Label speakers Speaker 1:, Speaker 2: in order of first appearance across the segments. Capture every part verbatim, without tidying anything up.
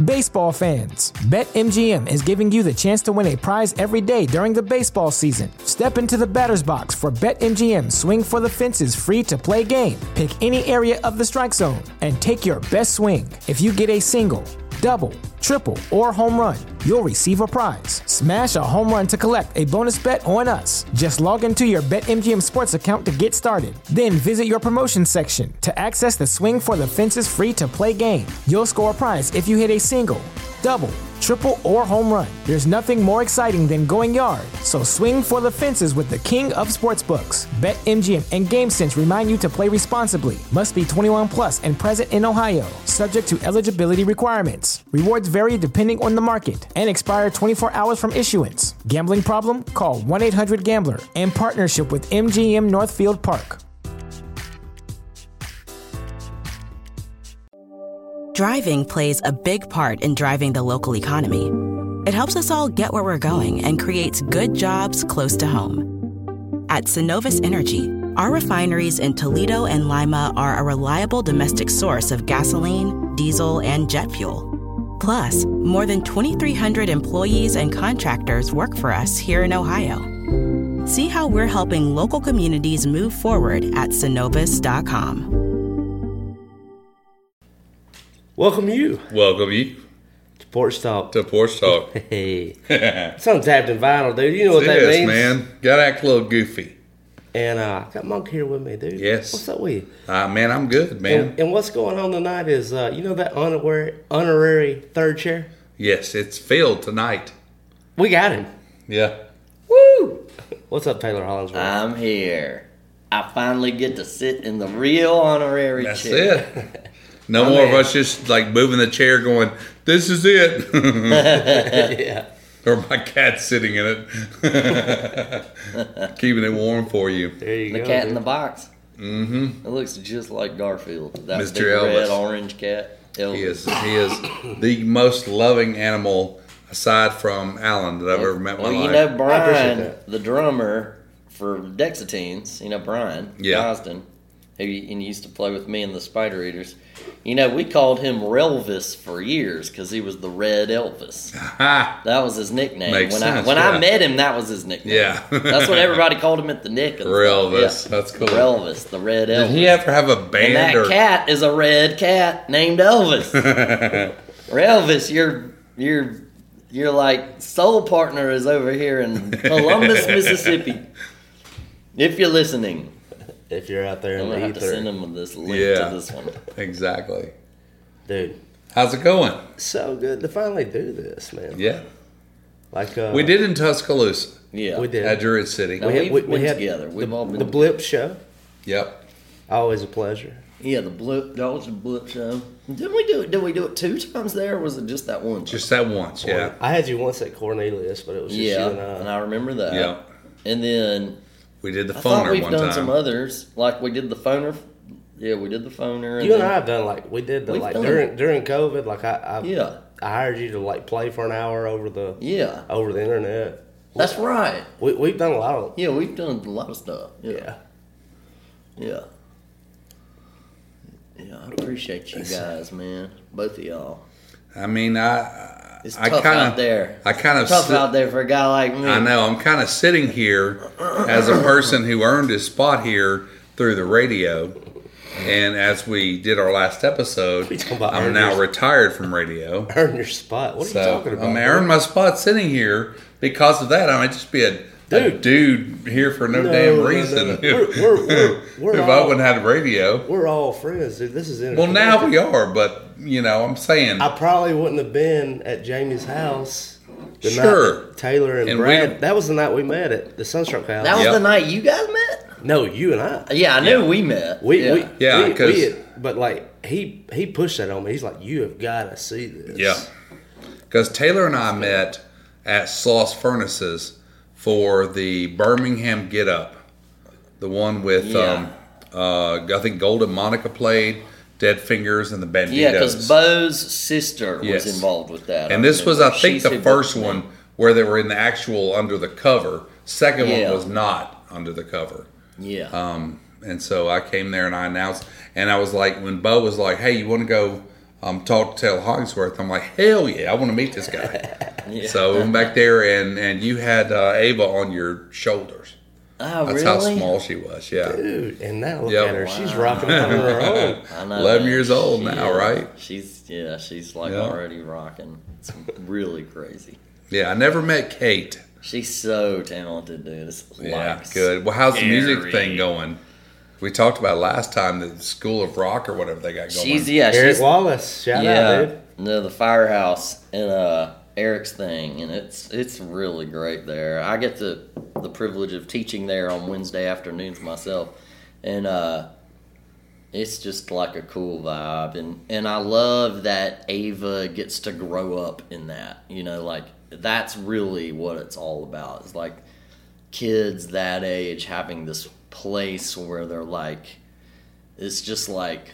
Speaker 1: Baseball fans, BetMGM is giving you the chance to win a prize every day during the baseball season. Step into the batter's box for BetMGM Swing for the Fences free-to-play game. Pick any area of the strike zone and take your best swing. If you get a single, double, triple, or home run, you'll receive a prize. Smash a home run to collect a bonus bet on us. Just log into your BetMGM Sports account to get started. Then visit your promotion section to access the Swing for the Fences free-to-play game. You'll score a prize if you hit a single, double, triple, or home run. There's nothing more exciting than going yard, so swing for the fences with the king of sportsbooks. BetMGM and GameSense remind you to play responsibly. Must be twenty-one plus and present in Ohio, subject to eligibility requirements. Rewards vary depending on the market and expire twenty-four hours from issuance. Gambling problem? Call one eight hundred gambler in partnership with M G M Northfield Park.
Speaker 2: Driving plays a big part in driving the local economy. It helps us all get where we're going and creates good jobs close to home. At Synovus Energy, our refineries in Toledo and Lima are a reliable domestic source of gasoline, diesel, and jet fuel. Plus, more than twenty-three hundred employees and contractors work for us here in Ohio. See how we're helping local communities move forward at Synovus dot com.
Speaker 3: Welcome you.
Speaker 4: Welcome you.
Speaker 3: To Porch Talk.
Speaker 4: To Porch Talk.
Speaker 3: Hey. Something tapped in vinyl, dude. You know what that
Speaker 4: yes,
Speaker 3: means?
Speaker 4: man. Gotta act a little goofy.
Speaker 3: And uh, I got Monk here with me, dude.
Speaker 4: Yes.
Speaker 3: What's up with you?
Speaker 4: Uh, man, I'm good, man.
Speaker 3: And, and what's going on tonight is, uh, you know that honorary, honorary third chair?
Speaker 4: Yes, it's filled tonight.
Speaker 3: We got him.
Speaker 4: Yeah.
Speaker 3: Woo! What's up, Taylor Hollingsworth?
Speaker 5: I'm here. I finally get to sit in the real honorary
Speaker 4: That's
Speaker 5: chair.
Speaker 4: it. No
Speaker 3: My
Speaker 4: more
Speaker 3: man.
Speaker 4: of us just like moving the chair going, this is it.
Speaker 3: Yeah.
Speaker 4: Or my cat sitting in it. Keeping it warm for you.
Speaker 3: There you
Speaker 5: The
Speaker 3: go.
Speaker 5: cat
Speaker 3: dude.
Speaker 5: in the box.
Speaker 4: Mm-hmm.
Speaker 5: It looks just like Garfield. That
Speaker 4: Mister
Speaker 5: big
Speaker 4: Elvis.
Speaker 5: red orange cat. Elvis.
Speaker 4: He is he is the most loving animal aside from Alan that I've ever met in my
Speaker 5: Well, you
Speaker 4: life.
Speaker 5: know
Speaker 3: I appreciate
Speaker 5: Brian,
Speaker 3: that.
Speaker 5: the drummer for Dexatines, you know Brian
Speaker 4: Yeah.
Speaker 5: Gosden, who he, and he used to play with me in the Spider Eaters. You know, we called him Relvis for years because he was the Red Elvis.
Speaker 4: Ha!
Speaker 5: That was his nickname.
Speaker 4: Makes
Speaker 5: when
Speaker 4: sense,
Speaker 5: I when
Speaker 4: yeah.
Speaker 5: I met him, that was his nickname.
Speaker 4: Yeah.
Speaker 5: That's what everybody called him at the Nick. And
Speaker 4: Relvis.
Speaker 5: stuff.
Speaker 4: That's cool.
Speaker 5: Relvis, the Red Elvis.
Speaker 4: Did he ever have a band
Speaker 5: And that
Speaker 4: or
Speaker 5: cat is a red cat named Elvis. Elvis, your your your like soul partner is over here in Columbus, Mississippi. If you're listening,
Speaker 3: If you're out there
Speaker 5: I'm
Speaker 3: in
Speaker 5: gonna
Speaker 3: the
Speaker 5: have to send
Speaker 3: ether.
Speaker 5: him this link
Speaker 4: Yeah.
Speaker 5: to this one.
Speaker 4: Exactly.
Speaker 3: Dude,
Speaker 4: How's it going?
Speaker 3: so good to finally do this, man.
Speaker 4: Yeah.
Speaker 3: Like uh,
Speaker 4: We did in Tuscaloosa
Speaker 5: Yeah,
Speaker 3: We did.
Speaker 4: at Druid City.
Speaker 5: No,
Speaker 3: We had,
Speaker 5: we've
Speaker 3: we, we
Speaker 5: been
Speaker 3: had
Speaker 5: together. We've
Speaker 3: the,
Speaker 5: all been
Speaker 3: the Blip show.
Speaker 4: Yep.
Speaker 3: Always a pleasure.
Speaker 5: Yeah, the blip. That was the blip show. Didn't we do it? Did we do it two times there, or was it just that one? time?
Speaker 4: Just that once, yeah.
Speaker 3: I had you once at Cornelius, but it was just
Speaker 5: yeah,
Speaker 3: you and I.
Speaker 5: and I remember that.
Speaker 4: Yeah.
Speaker 5: And then
Speaker 4: We did the
Speaker 5: I thought
Speaker 4: phoner
Speaker 5: we've
Speaker 4: one
Speaker 5: done
Speaker 4: time.
Speaker 5: some others, like we did the phoner. Yeah, we did the phoner.
Speaker 3: You and
Speaker 5: then-
Speaker 3: I have done like we did the
Speaker 5: We've
Speaker 3: like
Speaker 5: done-
Speaker 3: during during COVID. Like I, I
Speaker 5: Yeah,
Speaker 3: I hired you to like play for an hour over the
Speaker 5: yeah,
Speaker 3: over the internet.
Speaker 5: that's right.
Speaker 3: We we've done a lot of
Speaker 5: Yeah, we've done a lot of stuff. Yeah,
Speaker 3: yeah.
Speaker 5: yeah, yeah. I appreciate you guys, man. Both of y'all.
Speaker 4: I mean, I
Speaker 5: It's
Speaker 4: I
Speaker 5: tough
Speaker 4: kind
Speaker 5: out
Speaker 4: of
Speaker 5: there.
Speaker 4: I kind of
Speaker 5: Tough
Speaker 4: sit-
Speaker 5: out there for a guy like me.
Speaker 4: I know. I'm kind of sitting here as a person who earned his spot here through the radio. And as we did our last episode,
Speaker 3: We talking about
Speaker 4: I'm
Speaker 3: earn
Speaker 4: now
Speaker 3: your-
Speaker 4: retired from radio.
Speaker 3: Earn your spot. What are you
Speaker 4: So
Speaker 3: talking about?
Speaker 4: I'm earning my spot sitting here because of that. I might just be a a
Speaker 3: Dude.
Speaker 4: dude here for no,
Speaker 3: No,
Speaker 4: damn
Speaker 3: no,
Speaker 4: reason.
Speaker 3: no, no. We're- we're- we're- we're
Speaker 4: if
Speaker 3: all-
Speaker 4: I wouldn't have radio.
Speaker 3: We're all friends, dude. This is
Speaker 4: Well, now we are, but you know, I'm saying
Speaker 3: I probably wouldn't have been at Jamie's house. The
Speaker 4: Sure.
Speaker 3: night that Taylor and,
Speaker 4: And
Speaker 3: Brad.
Speaker 4: we-
Speaker 3: that was the night we met at the Sunstruck House.
Speaker 5: That was
Speaker 4: Yep.
Speaker 5: the night you guys met.
Speaker 3: no, you and I.
Speaker 5: Yeah, I knew
Speaker 4: Yeah.
Speaker 5: we met.
Speaker 3: We,
Speaker 5: yeah.
Speaker 3: we,
Speaker 4: Yeah,
Speaker 3: we,
Speaker 4: 'cause-
Speaker 3: we had- but like he he pushed that on me. He's like, you have got to see this.
Speaker 4: yeah, because Taylor and I met at Sloss Furnaces for the Birmingham Get Up, the one with
Speaker 5: Yeah.
Speaker 4: um, uh, I think Golden Monica played, Dead Fingers, and the Banditos.
Speaker 5: Yeah, because Bo's sister
Speaker 4: Yes.
Speaker 5: was involved with that.
Speaker 4: And this was, I
Speaker 5: remember.
Speaker 4: think,
Speaker 5: She's
Speaker 4: the
Speaker 5: who
Speaker 4: first
Speaker 5: booked me.
Speaker 4: one where they were in the actual under the cover. Second
Speaker 5: Yeah.
Speaker 4: one was not under the cover.
Speaker 5: Yeah.
Speaker 4: Um, and so I came there and I announced, and I was like, when Bo was like, "Hey, you want to go um, talked to Taylor Hoggsworth. I'm like, hell yeah, I want to meet this guy.
Speaker 5: Yeah.
Speaker 4: So we went back there, and, and you had uh, Ava on your shoulders.
Speaker 5: Oh,
Speaker 4: That's
Speaker 5: really?
Speaker 4: how small she was, yeah.
Speaker 3: Dude, and now look
Speaker 4: Yep.
Speaker 3: at her.
Speaker 5: Wow.
Speaker 3: She's rocking on her own.
Speaker 5: I know.
Speaker 4: eleven
Speaker 5: man.
Speaker 4: years old
Speaker 5: She
Speaker 4: now,
Speaker 5: is.
Speaker 4: right?
Speaker 5: She's yeah, she's like
Speaker 4: Yeah.
Speaker 5: already rocking. It's really crazy.
Speaker 4: Yeah, I never met Kate.
Speaker 5: She's so talented, dude. It's
Speaker 4: Yeah,
Speaker 5: like
Speaker 4: good. Well, how's the music
Speaker 5: scary.
Speaker 4: thing going? We talked about it last time, the School of Rock or whatever they got going.
Speaker 5: She's yeah,
Speaker 3: Eric
Speaker 5: she's
Speaker 3: Wallace, shout
Speaker 5: yeah,
Speaker 3: out, dude.
Speaker 5: no, the Firehouse and uh Eric's thing, and it's it's really great there. I get the the privilege of teaching there on Wednesday afternoons myself, and uh, it's just like a cool vibe, and and I love that Ava gets to grow up in that. You know, like that's really what it's all about. It's like kids that age having this place where they're like, it's just like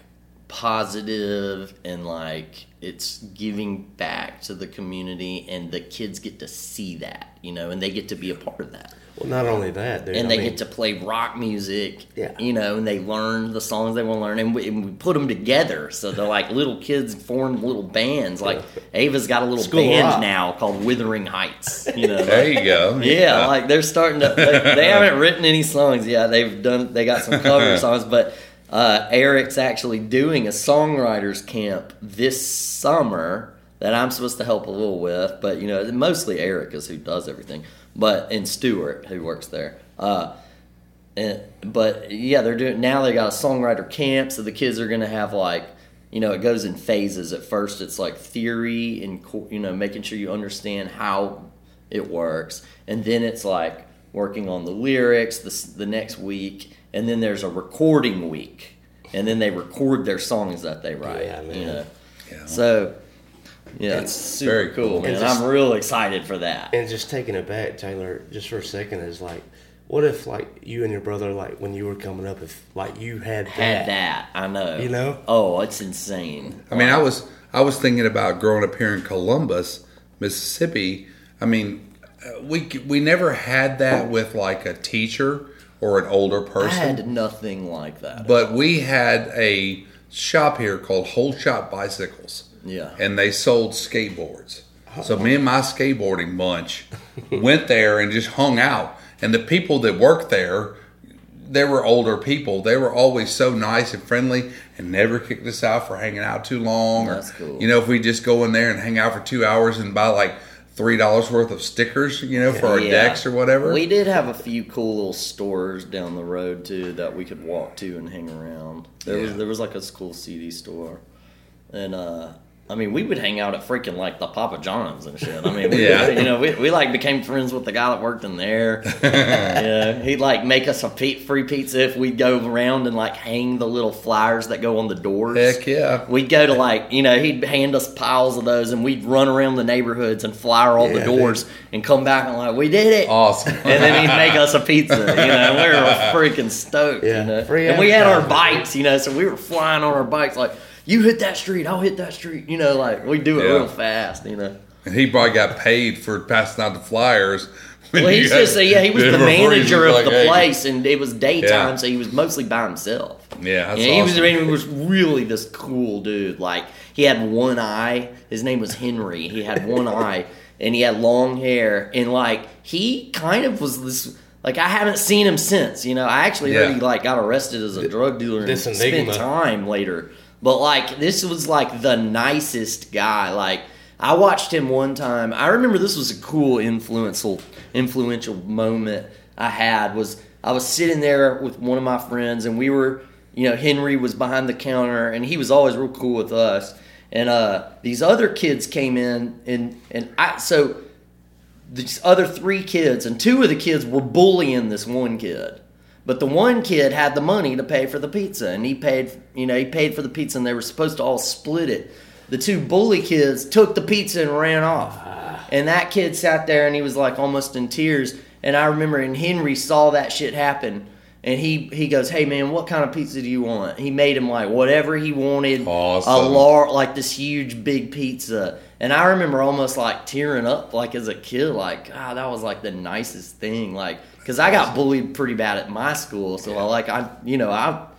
Speaker 5: positive and like it's giving back to the community, and the kids get to see that, you know, and they get to be a part of that.
Speaker 3: Well, not only that, dude.
Speaker 5: And
Speaker 3: I
Speaker 5: they
Speaker 3: mean,
Speaker 5: get to play rock music,
Speaker 3: Yeah.
Speaker 5: you know, and they learn the songs they want to learn, and we, and we put them together. So they're like little kids form little bands. Like Ava's got a little
Speaker 3: School of
Speaker 5: band
Speaker 3: Rock.
Speaker 5: now called Wuthering Heights, you know.
Speaker 4: There you go.
Speaker 5: Yeah, like they're starting to. They, they haven't written any songs yet. They've done. They got some cover songs, but uh, Eric's actually doing a songwriters camp this summer that I'm supposed to help a little with. But you know, mostly Eric is who does everything. But and Stuart who works there. Uh, and, but yeah, they're doing now. They got a songwriter camp, so the kids are going to have like. You know, it goes in phases. At first, it's like theory and, you know, making sure you understand how it works. And then it's like working on the lyrics the, the next week. And then there's a recording week. And then they record their songs that they write.
Speaker 3: Yeah, man.
Speaker 5: You know?
Speaker 4: Yeah.
Speaker 5: So, yeah, it's super
Speaker 4: very
Speaker 5: cool,
Speaker 4: cool.
Speaker 5: man.
Speaker 3: And just-
Speaker 5: I'm real excited for that.
Speaker 3: And just taking it back, Taylor, just for a second, is like, what if, like, you and your brother, like, when you were coming up, if, like, you had that?
Speaker 5: Had that, I know.
Speaker 3: You know?
Speaker 5: Oh, it's insane.
Speaker 4: I mean, I was I was thinking about growing up here in Columbus, Mississippi. I mean, uh, we we never had that with like a teacher or an older
Speaker 5: I
Speaker 4: person,
Speaker 5: had nothing like that.
Speaker 4: but we had a shop here called Whole Shop Bicycles.
Speaker 5: Yeah.
Speaker 4: And they sold skateboards. So me and my skateboarding bunch went there and just hung out. And the people that worked there, they were older people. They were always so nice and friendly and never kicked us out for hanging out too long.
Speaker 5: That's
Speaker 4: or,
Speaker 5: cool.
Speaker 4: You know, if we just go in there and hang out for two hours and buy like three dollars worth of stickers, you know, for our
Speaker 5: Yeah.
Speaker 4: decks or whatever.
Speaker 5: We did have a few cool little stores down the road too that we could walk to and hang around. There was
Speaker 4: Yeah.
Speaker 5: there was like a cool C D store, and uh, I mean we would hang out at freaking like the Papa John's and shit. I mean, we,
Speaker 4: Yeah.
Speaker 5: you know, we, we like became friends with the guy that worked in there. Yeah, he'd like make us a pe- free pizza if we'd go around and like hang the little flyers that go on the doors.
Speaker 4: Heck yeah.
Speaker 5: We'd go to like, you know, he'd hand us piles of those and we'd run around the neighborhoods and flyer all the
Speaker 3: Yeah,
Speaker 5: doors and come back and like, we did it.
Speaker 4: Awesome.
Speaker 5: And then he'd make us a pizza, you know, we were freaking stoked,
Speaker 3: Yeah,
Speaker 5: you know.
Speaker 3: free
Speaker 5: And we had our
Speaker 3: advertising.
Speaker 5: bikes, you know, so we were flying on our bikes like, you hit that street, I'll hit that street, you know, like we do it
Speaker 4: Yeah.
Speaker 5: real fast, you know.
Speaker 4: And he probably got paid for passing out the flyers. when
Speaker 5: Well,
Speaker 4: you
Speaker 5: he's
Speaker 4: had-
Speaker 5: just, yeah, he was the
Speaker 4: before he was
Speaker 5: manager of
Speaker 4: like,
Speaker 5: the
Speaker 4: "Hey."
Speaker 5: place and it was daytime,
Speaker 4: Yeah.
Speaker 5: so he was mostly by himself.
Speaker 4: Yeah, that's
Speaker 5: And he was,
Speaker 4: awesome.
Speaker 5: I mean, he was really this cool dude. Like, he had one eye. His name was Henry. He had one eye, and he had long hair. And, like, he kind of was this... Like, I haven't seen him since, you know. I actually heard
Speaker 4: Yeah.
Speaker 5: he, like, got arrested as a drug dealer and
Speaker 3: this
Speaker 5: spent
Speaker 3: enigma.
Speaker 5: time later. But, like, this was, like, the nicest guy. Like, I watched him one time. I remember this was a cool influential, influential moment I had was... I was sitting there with one of my friends, and we were, you know, Henry was behind the counter, and he was always real cool with us. And uh, these other kids came in, and and I so these other three kids, and two of the kids were bullying this one kid, but the one kid had the money to pay for the pizza, and he paid, you know, he paid for the pizza, and they were supposed to all split it. The two bully kids took the pizza and ran off, and that kid sat there, and he was like almost in tears. And I remember, and Henry saw that shit happen, and he, he goes, "Hey man, what kind of pizza do you want?" He made him like whatever he wanted,
Speaker 4: Awesome.
Speaker 5: a lar like this huge big pizza. And I remember almost like tearing up, like as a kid, like God, that was like the nicest thing, like because I got bullied pretty bad at my school, so I like I, you know, I,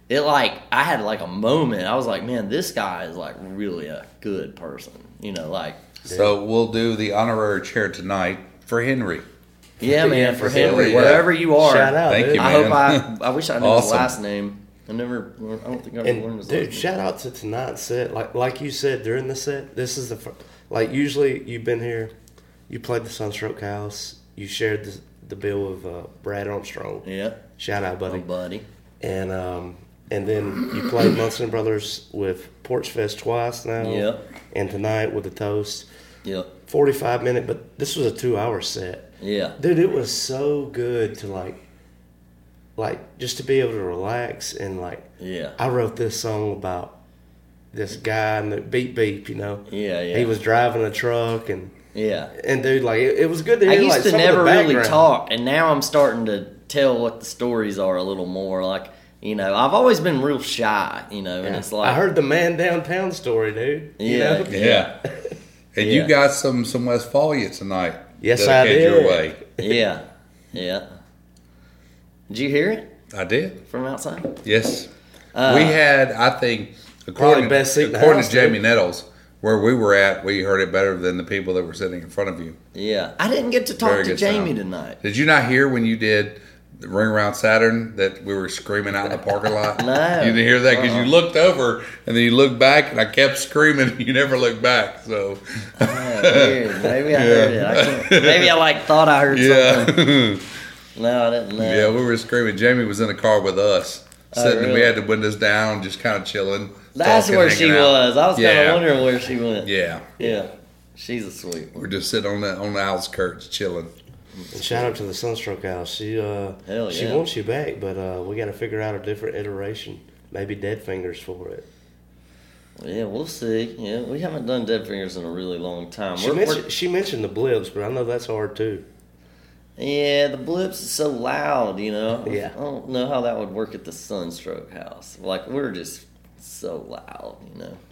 Speaker 5: it like I had like a moment. I was like, man, this guy is like really a good person. You know, like.
Speaker 4: So we'll do the honorary chair tonight for Henry.
Speaker 5: Yeah, man,
Speaker 3: Yeah,
Speaker 5: for
Speaker 3: for
Speaker 5: Henry,
Speaker 3: Henry,
Speaker 5: wherever you are.
Speaker 3: Shout out,
Speaker 4: Thank
Speaker 3: dude.
Speaker 4: you,
Speaker 5: I
Speaker 4: man.
Speaker 5: hope I. I wish I knew his
Speaker 4: Awesome.
Speaker 5: last name. I never. I don't think I ever learned
Speaker 3: And
Speaker 5: his
Speaker 3: dude,
Speaker 5: last
Speaker 3: shout
Speaker 5: name.
Speaker 3: out to tonight's set. Like like you said during the set, this is the fir- like usually you've been here, you played the Sunstroke House, you shared the, the bill with uh, Brad Armstrong.
Speaker 5: Yeah,
Speaker 3: Shout out, buddy.
Speaker 5: oh, buddy.
Speaker 3: And um and then you played Munson Brothers with Porch Fest twice now.
Speaker 5: Yeah.
Speaker 3: And tonight with the Toast.
Speaker 5: Yeah,
Speaker 3: forty-five minute, but this was a two hour set.
Speaker 5: yeah,
Speaker 3: Dude, it was so good to like like just to be able to relax and like
Speaker 5: yeah,
Speaker 3: I wrote this song about this guy and the beep beep, you know.
Speaker 5: yeah, yeah.
Speaker 3: He was driving a truck and
Speaker 5: Yeah.
Speaker 3: and dude, like it, it was good to
Speaker 5: I
Speaker 3: hear.
Speaker 5: used
Speaker 3: like,
Speaker 5: to
Speaker 3: some of
Speaker 5: never
Speaker 3: the
Speaker 5: really
Speaker 3: background.
Speaker 5: talk, and now I'm starting to tell what the stories are a little more. Like, you know, I've always been real shy, you know, and it's like
Speaker 3: I heard the man downtown story, dude. You
Speaker 5: Yeah.
Speaker 3: know?
Speaker 4: Yeah. And
Speaker 5: Yeah.
Speaker 4: you got some some Westphalia tonight.
Speaker 3: Yes, I
Speaker 4: dedicated
Speaker 3: did.
Speaker 4: Your way.
Speaker 5: yeah, yeah. Did you hear it
Speaker 4: I did.
Speaker 5: from outside?
Speaker 4: Yes.
Speaker 5: Uh,
Speaker 4: we had, I think,
Speaker 3: Probably
Speaker 4: according,
Speaker 3: best seat in the
Speaker 4: according
Speaker 3: house,
Speaker 4: to Jamie
Speaker 3: dude.
Speaker 4: Nettles, where we were at, we heard it better than the people that were sitting in front of you.
Speaker 5: Yeah, I didn't get to talk
Speaker 4: Very
Speaker 5: to
Speaker 4: good
Speaker 5: Jamie
Speaker 4: sound.
Speaker 5: tonight.
Speaker 4: Did you not hear when you did the Ring Around Saturn that we were screaming out in the parking lot?
Speaker 5: No.
Speaker 4: You didn't hear that because
Speaker 5: Uh-uh.
Speaker 4: you looked over and then you looked back and I kept screaming and you never looked back. So,
Speaker 5: Yeah, weird. Maybe I heard it. I can't, maybe I like thought I heard something.
Speaker 4: yeah.
Speaker 5: No, I didn't know.
Speaker 4: Yeah, we were screaming. Jamie was in the car with us.
Speaker 5: Oh,
Speaker 4: Sitting, we
Speaker 5: really?
Speaker 4: had the windows down, just kind of chilling.
Speaker 5: That's
Speaker 4: talking,
Speaker 5: where she
Speaker 4: hanging out.
Speaker 5: was. I was kind
Speaker 4: Yeah.
Speaker 5: of wondering where she went.
Speaker 4: Yeah,
Speaker 5: Yeah, she's a sweet one.
Speaker 4: we're just sitting on the on the outskirts, chilling.
Speaker 3: And shout out to the Sunstroke House. She uh
Speaker 5: Hell
Speaker 3: she
Speaker 5: yeah.
Speaker 3: wants you back, but uh we got to figure out a different iteration. Maybe Dead Fingers for it.
Speaker 5: Yeah, we'll see. Yeah, we haven't done Dead Fingers in a really long time.
Speaker 3: She
Speaker 5: We're-
Speaker 3: mentioned she mentioned the Blips, but I know that's hard too.
Speaker 5: Yeah, the blips is so loud, you know.
Speaker 3: Yeah.
Speaker 5: I don't know how that would work at the Sunstroke House. Like, we're just so loud, you know.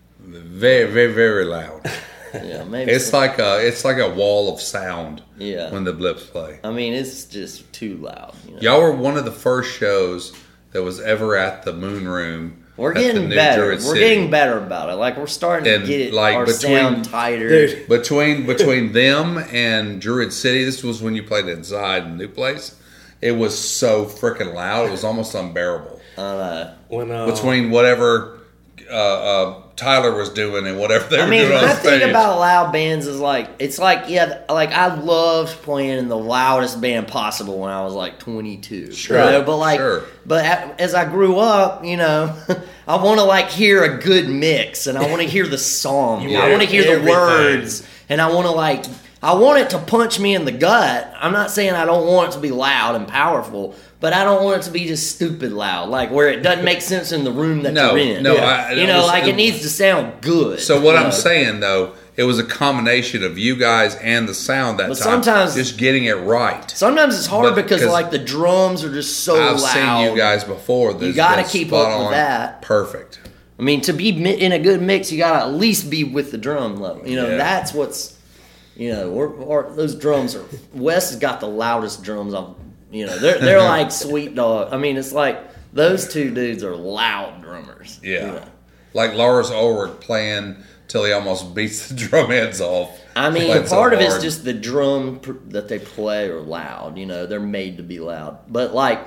Speaker 4: Very, very, very loud.
Speaker 5: Yeah, maybe.
Speaker 4: It's
Speaker 5: some-
Speaker 4: like a it's like a wall of sound
Speaker 5: Yeah.
Speaker 4: when the blips play.
Speaker 5: I mean, it's just too loud. You know?
Speaker 4: Y'all were one of the first shows that was ever at the Moon Room.
Speaker 5: We're
Speaker 4: at the
Speaker 5: getting
Speaker 4: New
Speaker 5: better.
Speaker 4: Druid
Speaker 5: We're
Speaker 4: City.
Speaker 5: getting better about it. Like, we're starting
Speaker 4: And,
Speaker 5: to get
Speaker 4: like,
Speaker 5: our
Speaker 4: between-
Speaker 5: sound tighter.
Speaker 3: Dude.
Speaker 4: Between between them and Druid City, this was when you played inside the new place. It was so freaking loud; it was almost unbearable.
Speaker 5: Uh,
Speaker 3: When uh,
Speaker 4: Between whatever uh, uh, Tyler was doing and whatever they
Speaker 5: I
Speaker 4: were
Speaker 5: mean,
Speaker 4: doing
Speaker 5: when
Speaker 4: on
Speaker 5: I think
Speaker 4: stage.
Speaker 5: about loud bands, is like it's like yeah, like I loved playing in the loudest band possible when I was like twenty-two.
Speaker 4: Sure,
Speaker 5: you know? But like,
Speaker 4: sure.
Speaker 5: but a- as I grew up, you know, I want to like hear a good mix, and I want to hear the song.
Speaker 3: You
Speaker 5: I
Speaker 3: want
Speaker 5: want to hear the
Speaker 3: everything.
Speaker 5: words, and I want to like. I want it to punch me in the gut. I'm not saying I don't want it to be loud and powerful, but I don't want it to be just stupid loud, like where it doesn't make sense in the room that
Speaker 4: No,
Speaker 5: you're in.
Speaker 4: no,
Speaker 5: Yeah.
Speaker 4: I-
Speaker 5: you
Speaker 4: it
Speaker 5: know,
Speaker 4: was-
Speaker 5: like it needs to sound good.
Speaker 4: So what
Speaker 5: you
Speaker 4: I'm
Speaker 5: know?
Speaker 4: saying though, it was a combination of you guys and the sound that
Speaker 5: But
Speaker 4: time.
Speaker 5: sometimes-
Speaker 4: just getting it right.
Speaker 5: Sometimes it's hard
Speaker 4: But-
Speaker 5: because
Speaker 4: 'cause
Speaker 5: like the drums are just so
Speaker 4: I've
Speaker 5: loud.
Speaker 4: seen you guys before.
Speaker 5: You
Speaker 4: that's
Speaker 5: gotta
Speaker 4: been
Speaker 5: keep
Speaker 4: spot
Speaker 5: up with
Speaker 4: on.
Speaker 5: that.
Speaker 4: Perfect.
Speaker 5: I mean, to be mi- in a good mix, you gotta at least be with the drum level. You know,
Speaker 4: Yeah.
Speaker 5: that's what's. You know, we're, or those drums are. Wes has got the loudest drums. I've, you know, they're they're like Sweet Dog. I mean, it's like those two dudes are loud drummers.
Speaker 4: Yeah.
Speaker 5: you know.
Speaker 4: Like Lars Ulrich playing till he almost beats the drum heads off.
Speaker 5: I mean,
Speaker 4: Playing so
Speaker 5: part of it's
Speaker 4: hard.
Speaker 5: just the drum pr- that they play are loud. You know, they're made to be loud. But like,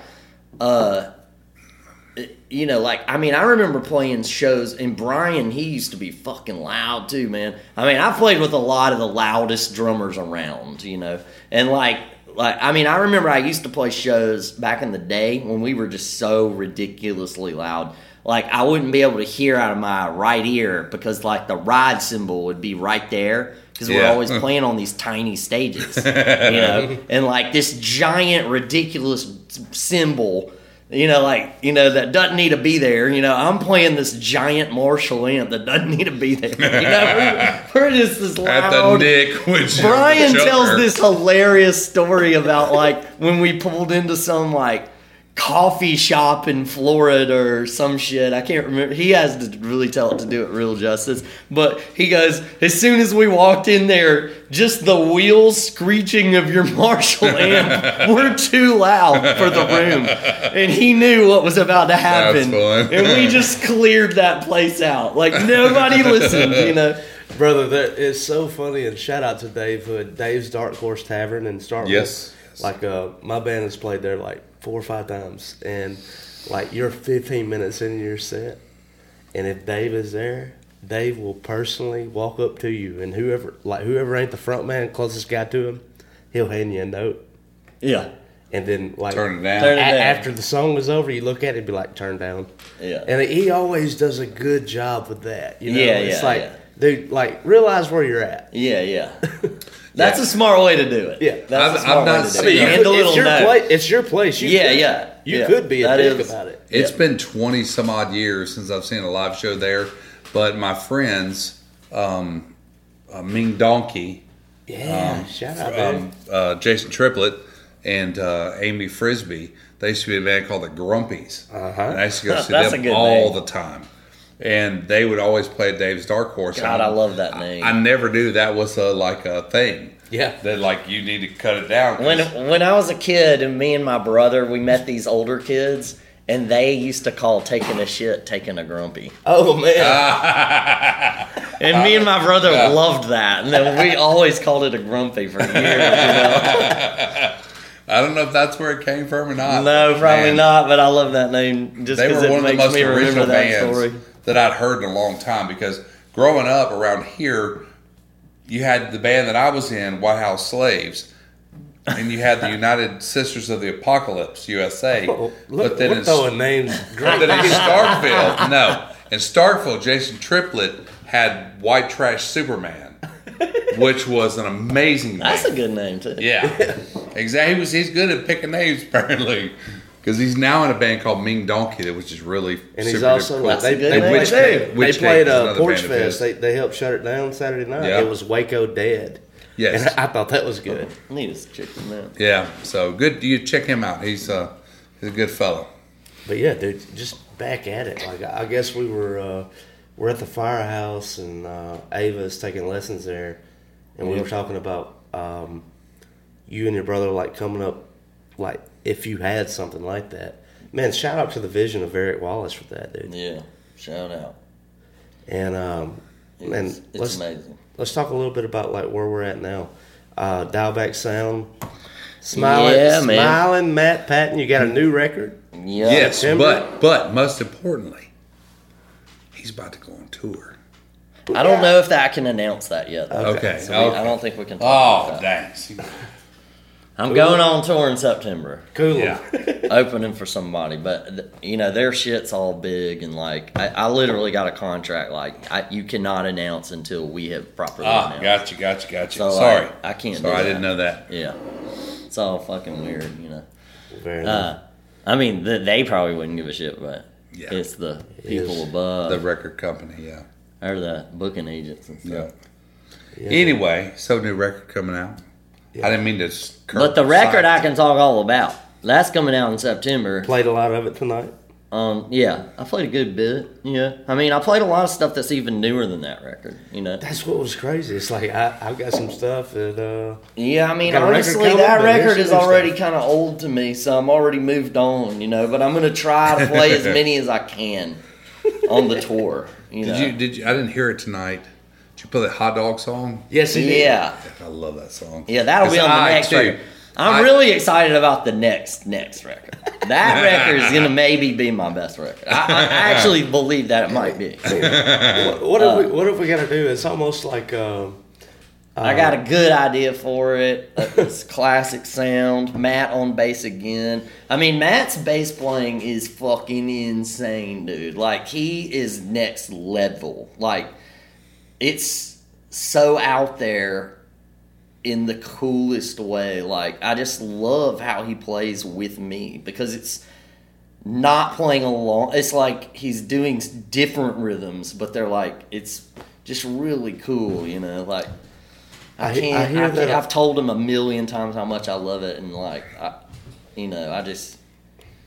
Speaker 5: uh, you know, like I mean, I remember playing shows, and Brian, he used to be fucking loud too, man. I mean, I played with a lot of the loudest drummers around, you know, and like. Like I mean, I remember I used to play shows back in the day when we were just so ridiculously loud. Like I wouldn't be able to hear out of my right ear because like the ride cymbal would be right there because we're
Speaker 4: Yeah.
Speaker 5: always playing on these tiny stages, you know, and like this giant ridiculous cymbal, you know, like you know that doesn't need to be there. You know, I'm playing this giant Marshall amp that doesn't need to be there. You know, we're, we're just this
Speaker 4: At the
Speaker 5: loud.
Speaker 4: Nick, which
Speaker 5: Brian
Speaker 4: Chucker.
Speaker 5: tells this hilarious story about like when we pulled into some like coffee shop in Florida or some shit. I can't remember. He has to really tell it to do it real justice. But he goes, as soon as we walked in there, just the wheels screeching of your Marshall amp were too loud for the room. And he knew what was about to happen.
Speaker 4: That's fun.
Speaker 5: And we just cleared that place out. Like nobody listened, you know.
Speaker 3: Brother, that is so funny, and shout out to Dave Hood, Dave's Dark Horse Tavern in Starkville.
Speaker 4: Yes. yes.
Speaker 3: Like, uh, my band has played there like four or five times, and like you're fifteen minutes into your set, and if Dave is there, Dave will personally walk up to you, and whoever, like whoever ain't the front man, closest guy to him, he'll hand you a note.
Speaker 5: Yeah.
Speaker 3: And then, like,
Speaker 4: Turn it down.
Speaker 5: Turn it
Speaker 3: a-
Speaker 5: down.
Speaker 3: after the song is over, you look at it and be like, turn down.
Speaker 5: Yeah.
Speaker 3: And he always does a good job with that. You know?
Speaker 5: Yeah,
Speaker 3: It's
Speaker 5: yeah,
Speaker 3: like,
Speaker 5: yeah.
Speaker 3: dude, like, realize where you're at.
Speaker 5: Yeah, yeah. That's a smart way to do it.
Speaker 3: Yeah.
Speaker 5: That's
Speaker 4: I've-
Speaker 5: a smart
Speaker 4: I've not
Speaker 5: way to do
Speaker 4: seen-
Speaker 5: it.
Speaker 3: I mean, you
Speaker 5: And
Speaker 3: could,
Speaker 5: the little
Speaker 3: it's, your
Speaker 5: note.
Speaker 3: place, it's your place. You
Speaker 5: Yeah,
Speaker 3: could,
Speaker 5: yeah.
Speaker 3: You
Speaker 5: yeah.
Speaker 3: could be a
Speaker 5: That
Speaker 3: dick
Speaker 5: is-
Speaker 3: about it.
Speaker 4: It's
Speaker 5: Yeah.
Speaker 4: been twenty some odd years since I've seen a live show there, but my friends, um, uh, Ming Donkey,
Speaker 3: Yeah, shout out, man.
Speaker 4: um, uh, Jason Triplett, and uh, Amy Frisbee, they used to be a band called the Grumpies.
Speaker 3: Uh-huh.
Speaker 4: And I used to go see
Speaker 5: That's a
Speaker 4: them
Speaker 5: good
Speaker 4: all
Speaker 5: name.
Speaker 4: the time. And they would always play at Dave's Dark Horse.
Speaker 5: God,
Speaker 4: And
Speaker 5: I love that name.
Speaker 4: I never knew that was a, like a thing.
Speaker 3: Yeah.
Speaker 4: That like you need to cut it down. 'cause-
Speaker 5: When when I was a kid, and me and my brother, we met these older kids, and they used to call taking a shit taking a grumpy.
Speaker 3: Oh, man.
Speaker 5: And me and my brother loved that, and then we always called it a grumpy for years. You know?
Speaker 4: I don't know if that's where it came from or not.
Speaker 5: No, probably
Speaker 4: Man,
Speaker 5: not. But I love that name just
Speaker 4: They
Speaker 5: because
Speaker 4: were
Speaker 5: it
Speaker 4: one of the
Speaker 5: makes
Speaker 4: most
Speaker 5: me remember
Speaker 4: original
Speaker 5: that
Speaker 4: bands
Speaker 5: story.
Speaker 4: that I'd heard in a long time because growing up around here, you had the band that I was in, White House Slaves, and you had the United Sisters of the Apocalypse, U S A.
Speaker 3: Oh, look,
Speaker 4: but then
Speaker 3: we're
Speaker 4: in,
Speaker 3: throwing names.
Speaker 4: but then in Starkville, no, in Starkville, Jason Triplett had White Trash Superman, which was an amazing name.
Speaker 5: That's a good name too.
Speaker 4: Yeah, exactly. He was, he's good at picking names apparently, because he's now in a band called Ming Donkey, that was just really.
Speaker 3: And he's
Speaker 4: super
Speaker 3: also
Speaker 4: duper
Speaker 3: like,
Speaker 5: That's
Speaker 3: they,
Speaker 5: a good
Speaker 3: they,
Speaker 5: name,
Speaker 3: played,
Speaker 5: too.
Speaker 3: they,
Speaker 4: Witch
Speaker 3: they played
Speaker 4: Cake is
Speaker 3: uh,
Speaker 4: another
Speaker 3: Porch
Speaker 4: band of his.
Speaker 3: Fest. They, they helped shut it down Saturday night.
Speaker 4: Yeah.
Speaker 3: It was Waco Dead.
Speaker 4: Yes.
Speaker 3: And I thought that was good.
Speaker 5: I need to check them out.
Speaker 4: Yeah, so good. You check him out. He's uh, he's a good fellow.
Speaker 3: But yeah, dude, just back at it. Like I guess we were uh, we're at the firehouse, and uh, Ava's taking lessons there, and we were talking about um, you and your brother like coming up, like if you had something like that. Man, shout out to the vision of Eric Wallace for that, dude.
Speaker 5: Yeah, shout out.
Speaker 3: And um, man,
Speaker 5: It's, it's
Speaker 3: let's
Speaker 5: amazing.
Speaker 3: let's talk a little bit about like where we're at now. Uh, Dialback Sound, smiling,
Speaker 5: Yeah, man.
Speaker 3: smiling, Matt Patton. You got a new record.
Speaker 5: Yeah.
Speaker 4: Yes,
Speaker 3: September.
Speaker 4: but but most importantly, he's about to go on tour.
Speaker 5: I don't know if that I can announce that yet. Though.
Speaker 4: Okay.
Speaker 5: So we,
Speaker 4: okay.
Speaker 5: I don't think we can talk
Speaker 4: Oh,
Speaker 5: about that.
Speaker 4: dang.
Speaker 5: I'm going on tour in September,
Speaker 3: Cool.
Speaker 4: Yeah.
Speaker 5: opening for somebody. But th- you know, their shit's all big and like I, I literally got a contract. Like I, you cannot announce until we have properly
Speaker 4: Ah,
Speaker 5: announced.
Speaker 4: gotcha, gotcha, gotcha.
Speaker 5: So,
Speaker 4: Sorry.
Speaker 5: like, I can't.
Speaker 4: Sorry,
Speaker 5: do
Speaker 4: I
Speaker 5: that.
Speaker 4: didn't know that.
Speaker 5: Yeah, it's all fucking weird, you know.
Speaker 3: Very nice.
Speaker 5: Uh, I mean, th- they probably wouldn't give a shit, but
Speaker 4: Yeah.
Speaker 5: it's the people
Speaker 3: is.
Speaker 5: above
Speaker 4: The record company, yeah.
Speaker 5: or the booking agents and stuff.
Speaker 4: Yeah. Anyway, so new record coming out. I didn't mean to. s-
Speaker 5: But the record I
Speaker 4: side-
Speaker 5: can talk all about. That's coming out in September.
Speaker 3: Played a lot of it tonight.
Speaker 5: Um, yeah, I played a good bit. Yeah, I mean, I played a lot of stuff that's even newer than that record. You know.
Speaker 3: That's what was crazy. It's like I, I've got some stuff that uh,
Speaker 5: Yeah, I mean,
Speaker 3: Got a record
Speaker 5: honestly,
Speaker 3: coming,
Speaker 5: that
Speaker 3: but here's
Speaker 5: record
Speaker 3: some
Speaker 5: is
Speaker 3: new
Speaker 5: already
Speaker 3: stuff.
Speaker 5: kind of old to me, so I'm already moved on. You know, but I'm gonna try to play as many as I can on the tour. You know.
Speaker 4: Did you? Did you? I didn't hear it tonight. Did you play the hot dog song?
Speaker 3: yes, he did.
Speaker 5: Yeah,
Speaker 4: I love that song.
Speaker 5: yeah, that'll be on the
Speaker 4: I,
Speaker 5: next
Speaker 4: too,
Speaker 5: record. I'm
Speaker 4: I-
Speaker 5: really excited about the next next record. That record is gonna maybe be my best record. I, I actually believe that it might be.
Speaker 3: What, what if we what if we got to do? It's almost like uh,
Speaker 5: I got a good idea for it. Uh, It's classic sound. Matt on bass again. I mean, Matt's bass playing is fucking insane, dude. Like, he is next level. Like, it's so out there in the coolest way. Like, I just love how he plays with me because it's not playing along. It's like he's doing different rhythms, but they're like, it's just really cool, you know? Like, I
Speaker 3: I he-
Speaker 5: can't.
Speaker 3: I
Speaker 5: I
Speaker 3: hear
Speaker 5: can't
Speaker 3: that-
Speaker 5: I've told him a million times how much I love it, and like, I, you know, I just,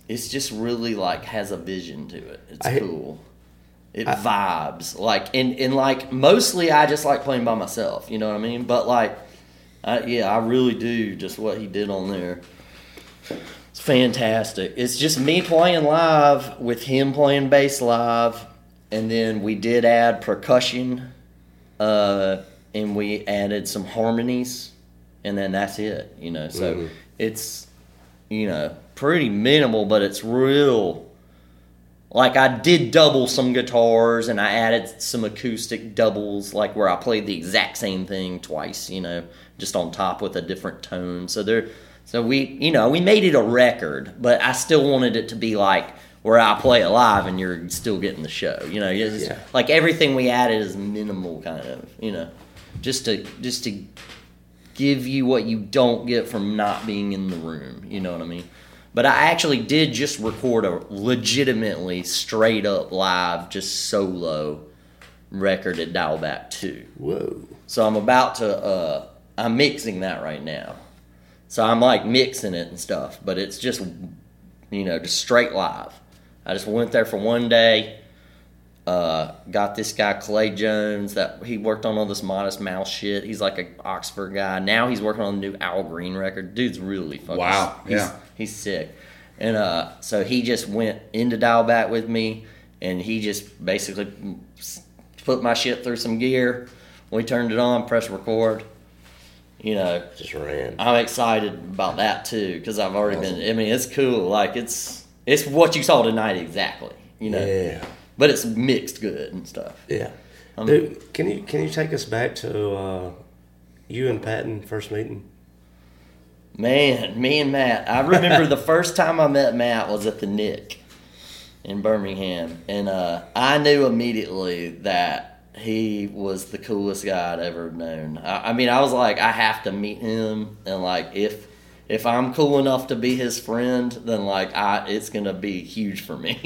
Speaker 5: it's just really like has a vision to it. It's
Speaker 3: I,
Speaker 5: cool. It
Speaker 3: I,
Speaker 5: vibes like and and like mostly I just like playing by myself. You know what I mean? But like, I, yeah, I really do just what he did on there. It's fantastic. It's just me playing live with him playing bass live, and then we did add percussion, uh, and we added some harmonies, and then that's it. You know, so mm-hmm. it's you know pretty minimal, but it's real. Like, I did double some guitars, and I added some acoustic doubles, like where I played the exact same thing twice, you know, just on top with a different tone. So there, so we, you know, we made it a record, but I still wanted it to be like where I play it live and you're still getting the show, you know. It's yeah. Like everything we added is minimal, kind of, you know, just to just to give you what you don't get from not being in the room, you know what I mean? But I actually did just record a legitimately straight up live, just solo record at Dialback two.
Speaker 3: Whoa.
Speaker 5: So I'm about to, uh, I'm mixing that right now. So I'm like mixing it and stuff, but it's just, you know, just straight live. I just went there for one day, uh, got this guy Clay Jones that he worked on all this Modest Mouse shit. He's like an Oxford guy. Now he's working on the new Al Green record. Dude's really fucking
Speaker 4: wow.
Speaker 5: He's,
Speaker 4: yeah.
Speaker 5: He's sick. And uh, so he just went into Dialback with me, and he just basically put my shit through some gear. We turned it on, pressed record. You know,
Speaker 3: just ran.
Speaker 5: I'm excited about that too because I've already awesome. been. I mean, it's cool. Like it's it's what you saw tonight exactly. You know.
Speaker 3: Yeah.
Speaker 5: But it's mixed good and stuff.
Speaker 3: Yeah. Um, Dude, can you can you take us back to uh, you and Patton first meeting?
Speaker 5: Man, me and Matt. I remember the first time I met Matt was at the Nick in Birmingham. And uh, I knew immediately that he was the coolest guy I'd ever known. I, I mean, I was like, I have to meet him. And, like, if if I'm cool enough to be his friend, then, like, I it's going to be huge for me.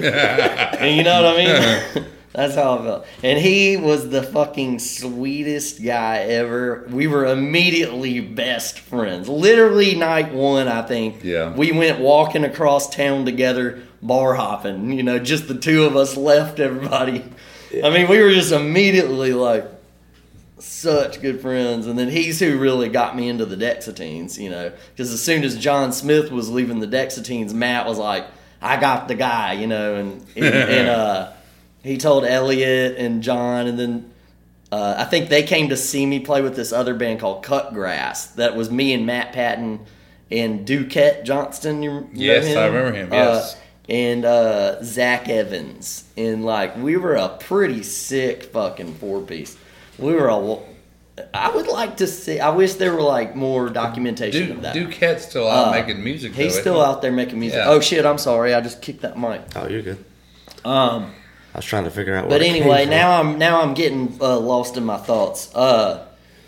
Speaker 5: And you know what I mean? That's how I felt. And he was the fucking sweetest guy ever. We were immediately best friends. Literally night one, I think.
Speaker 4: Yeah.
Speaker 5: We went walking across town together, bar hopping. You know, just the two of us left everybody. Yeah. I mean, we were just immediately like such good friends. And then he's who really got me into the Dexatines, you know. Because as soon as John Smith was leaving the Dexatines, Matt was like, I got the guy, you know. And, and, and uh... he told Elliot and John, and then uh, I think they came to see me play with this other band called Cutgrass. That was me and Matt Patton and Duquette Johnston. You, you
Speaker 4: yes,
Speaker 5: know him?
Speaker 4: I remember him. Yes,
Speaker 5: uh, and uh, Zach Evans, and like we were a pretty sick fucking four piece. We were a. I would like to see. I wish there were like more documentation
Speaker 4: Du-
Speaker 5: of that.
Speaker 4: Duquette's still out
Speaker 5: uh,
Speaker 4: making music.
Speaker 5: He's
Speaker 4: though,
Speaker 5: still out there making music.
Speaker 4: Yeah.
Speaker 5: Oh shit! I'm sorry. I just kicked that mic.
Speaker 3: Oh, you're good.
Speaker 5: Um.
Speaker 3: I was trying to figure out.
Speaker 5: But anyway, now I'm now I'm getting uh, lost in my thoughts. Uh,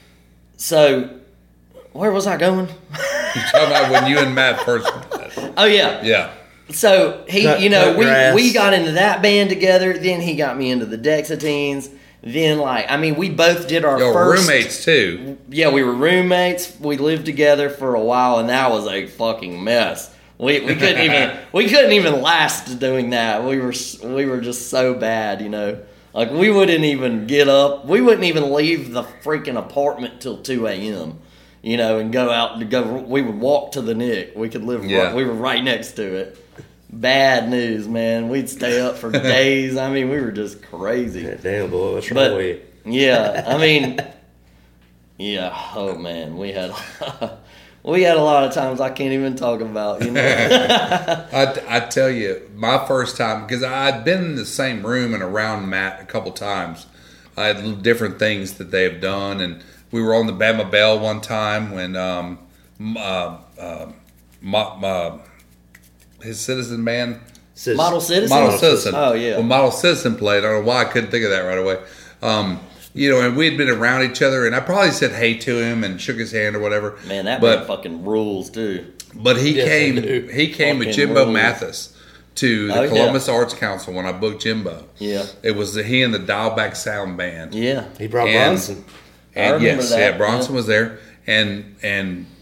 Speaker 5: so, where was I going?
Speaker 4: You're talking about when you and Matt first met.
Speaker 5: Oh yeah,
Speaker 4: yeah.
Speaker 5: So he,
Speaker 3: cut,
Speaker 5: you know, we
Speaker 3: grass.
Speaker 5: we got into that band together. Then he got me into the Dexatines. Then like, I mean, we both did our
Speaker 4: Your
Speaker 5: first
Speaker 4: roommates too.
Speaker 5: Yeah, we were roommates. We lived together for a while, and that was a fucking mess. We we couldn't even we couldn't even last doing that. We were we were just so bad, you know. Like we wouldn't even get up. We wouldn't even leave the freaking apartment till two a.m. You know, and go out to go. We would walk to the Nick. We could live.
Speaker 4: Yeah.
Speaker 5: Right, we were right next to it. Bad news, man. We'd stay up for days. I mean, we were just crazy.
Speaker 3: Yeah, damn boy, what's wrong
Speaker 5: But,
Speaker 3: with you?
Speaker 5: Yeah, I mean, yeah. Oh man, we had. We had a lot of times I can't even talk about, you know.
Speaker 4: I, I tell you, my first time, because I'd been in the same room and around Matt a couple times. I had different things that they have done, and we were on the Bama Bell one time when um, uh, uh, my, my, his Citizen band,
Speaker 3: Citizen.
Speaker 5: Model Citizen?
Speaker 4: Model Citizen.
Speaker 5: Oh, yeah.
Speaker 4: When Model Citizen played, I don't know why I couldn't think of that right away. Um, You know, and we'd been around each other, and I probably said hey to him and shook his hand or whatever.
Speaker 5: Man, that
Speaker 4: but,
Speaker 5: man fucking rules too.
Speaker 4: But he
Speaker 3: Yes,
Speaker 4: came.
Speaker 3: I do.
Speaker 4: He came
Speaker 5: Fucking
Speaker 4: with Jimbo
Speaker 5: rules.
Speaker 4: Mathis to the
Speaker 5: Oh, yeah.
Speaker 4: Columbus Arts Council when I booked Jimbo.
Speaker 5: Yeah.
Speaker 4: It was the, he and the Dialback Sound Band.
Speaker 5: Yeah.
Speaker 3: He brought
Speaker 4: And-
Speaker 3: Bronson.
Speaker 5: I
Speaker 4: And
Speaker 5: remember
Speaker 4: yes,
Speaker 5: that,
Speaker 4: yeah, Bronson
Speaker 5: yeah.
Speaker 4: was there, and and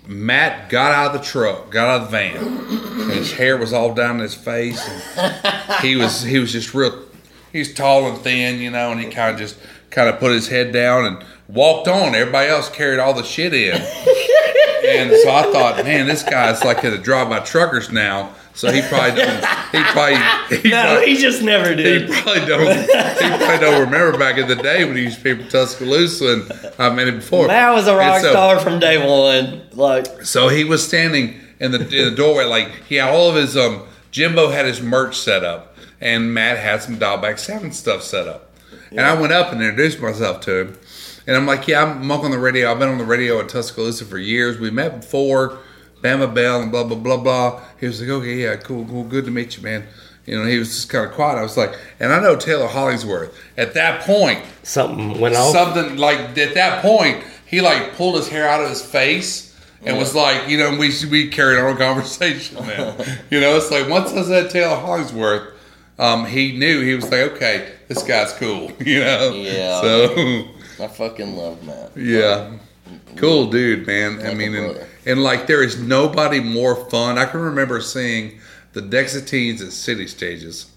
Speaker 4: Matt got out of the truck, got out of the van, and his hair was all down his face. And he was he was just real. He's tall and thin, you know, and he kind of just kind of put his head down and walked on. Everybody else carried all the shit in, and so I thought, man, this guy's like at a drive-by truckers now. So he probably don't. He probably. He
Speaker 5: no,
Speaker 4: probably,
Speaker 5: he just never did.
Speaker 4: He probably don't. He probably don't remember back in the day when he used to be from Tuscaloosa and I met him before.
Speaker 5: Matt was a rock
Speaker 4: so,
Speaker 5: star from day one. Like
Speaker 4: so, he was standing in the in the doorway, like he had all of his um. Jimbo had his merch set up, and Matt had some Dialback Seven stuff set up. And yeah. I went up and introduced myself to him, and I'm like, "Yeah, I'm Monk on the radio. I've been on the radio in Tuscaloosa for years. We met before." Bama Bell and blah, blah, blah, blah. He was like, okay, yeah, cool, cool, good to meet you, man. You know, he was just kind of quiet. I was like, and I know Taylor Hollingsworth. At that point,
Speaker 3: something went off.
Speaker 4: Something like, at that point, he like pulled his hair out of his face and yeah. was like, you know, we we carried on a conversation, man. You know, it's like, once I said Taylor Hollingsworth, um, he knew, he was like, okay, this guy's cool, you know?
Speaker 5: Yeah.
Speaker 4: So,
Speaker 5: I fucking love Matt.
Speaker 4: Yeah. Cool dude, man. Like I mean, and, and like there is nobody more fun. I can remember seeing the Dexatines at City Stages.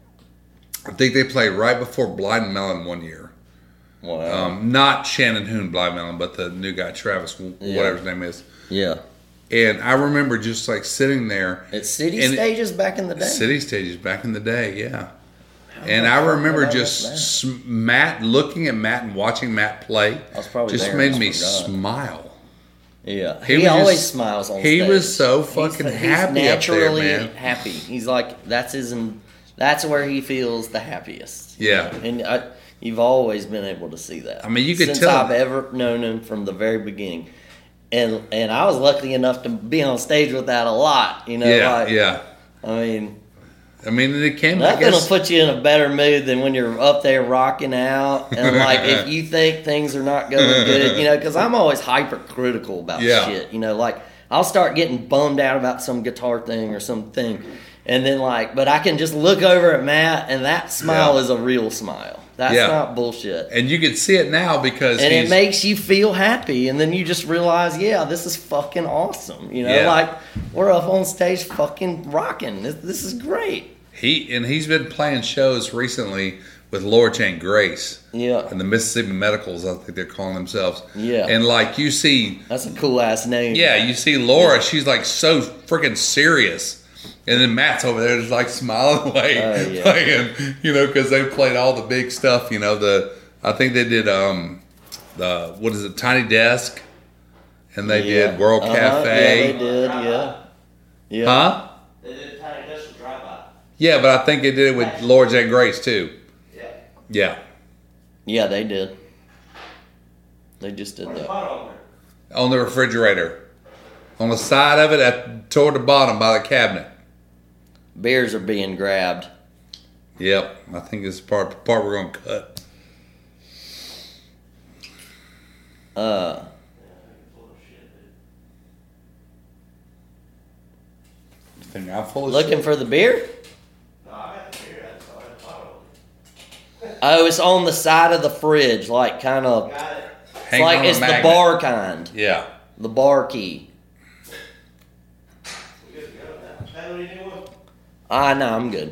Speaker 4: I think they played right before Blind Melon one year.
Speaker 5: Wow.
Speaker 4: Um, not Shannon Hoon Blind Melon, but the new guy, Travis,
Speaker 5: yeah.
Speaker 4: whatever his name is.
Speaker 5: Yeah.
Speaker 4: And I remember just like sitting there.
Speaker 5: At City Stages it, back in the day?
Speaker 4: City Stages back in the day, yeah. And I remember just Matt, looking at Matt and watching Matt play, just made me smile.
Speaker 5: Yeah, he, he always just, smiles on
Speaker 4: he
Speaker 5: stage.
Speaker 4: He was so fucking
Speaker 5: he's,
Speaker 4: happy
Speaker 5: he's naturally
Speaker 4: up there, man.
Speaker 5: happy. He's like, that's his, that's where he feels the happiest.
Speaker 4: Yeah.
Speaker 5: And I, you've always been able to see that.
Speaker 4: I mean, you could
Speaker 5: Since
Speaker 4: tell.
Speaker 5: Since I've ever known him from the very beginning. And and I was lucky enough to be on stage with that a lot. You know,
Speaker 4: yeah,
Speaker 5: like,
Speaker 4: yeah.
Speaker 5: I mean...
Speaker 4: I mean, it can.
Speaker 5: Nothing will put you in a better mood than when you're up there rocking out, and like if you think things are not going good, you know, because I'm always hypercritical about
Speaker 4: yeah.
Speaker 5: shit. You know, like I'll start getting bummed out about some guitar thing or something, and then like, but I can just look over at Matt, and that smile yeah. is a real smile. That's yeah. not bullshit.
Speaker 4: And you can see it now because
Speaker 5: and
Speaker 4: he's...
Speaker 5: it makes you feel happy, and then you just realize, yeah, this is fucking awesome. You know,
Speaker 4: yeah.
Speaker 5: like we're up on stage fucking rocking. This, this is great.
Speaker 4: He and he's been playing shows recently with Laura Jane Grace.
Speaker 5: Yeah.
Speaker 4: And the Mississippi Medicals, I think they're calling themselves.
Speaker 5: Yeah.
Speaker 4: And like you see...
Speaker 5: That's a cool ass name.
Speaker 4: Yeah, you see Laura, yeah. she's like so freaking serious. And then Matt's over there just like smiling away.
Speaker 5: Oh, yeah.
Speaker 4: Playing, you know, because they played all the big stuff, you know. The I think they did, um, the what is it, Tiny Desk. And they
Speaker 5: yeah.
Speaker 4: did World
Speaker 5: uh-huh.
Speaker 4: Cafe.
Speaker 5: Yeah, they did, yeah. Yeah.
Speaker 4: Huh?
Speaker 6: They did Tiny Desk with Drive-By.
Speaker 4: Yeah, but I think they did it with Laura Jane Grace too.
Speaker 6: Yeah.
Speaker 4: Yeah.
Speaker 5: Yeah, they did. They just did that.
Speaker 4: On the refrigerator. On the side of it, at toward the bottom by the cabinet.
Speaker 5: Beers are being grabbed.
Speaker 4: Yep. I think this is part the part we're gonna cut.
Speaker 5: Uh
Speaker 4: You think I'm full of
Speaker 5: looking
Speaker 4: shit?
Speaker 5: for the beer?
Speaker 6: No, I got the beer. That's all I had a bottle of.
Speaker 5: Oh, it's on the side of the fridge, like kind of.
Speaker 6: Got it.
Speaker 5: It's
Speaker 4: Hang
Speaker 5: like
Speaker 4: on a
Speaker 5: it's the
Speaker 4: magnet.
Speaker 5: bar kind.
Speaker 4: Yeah.
Speaker 5: The bar key.
Speaker 6: We good to go now. Hey, what do you need one?
Speaker 5: Ah, no, I'm good.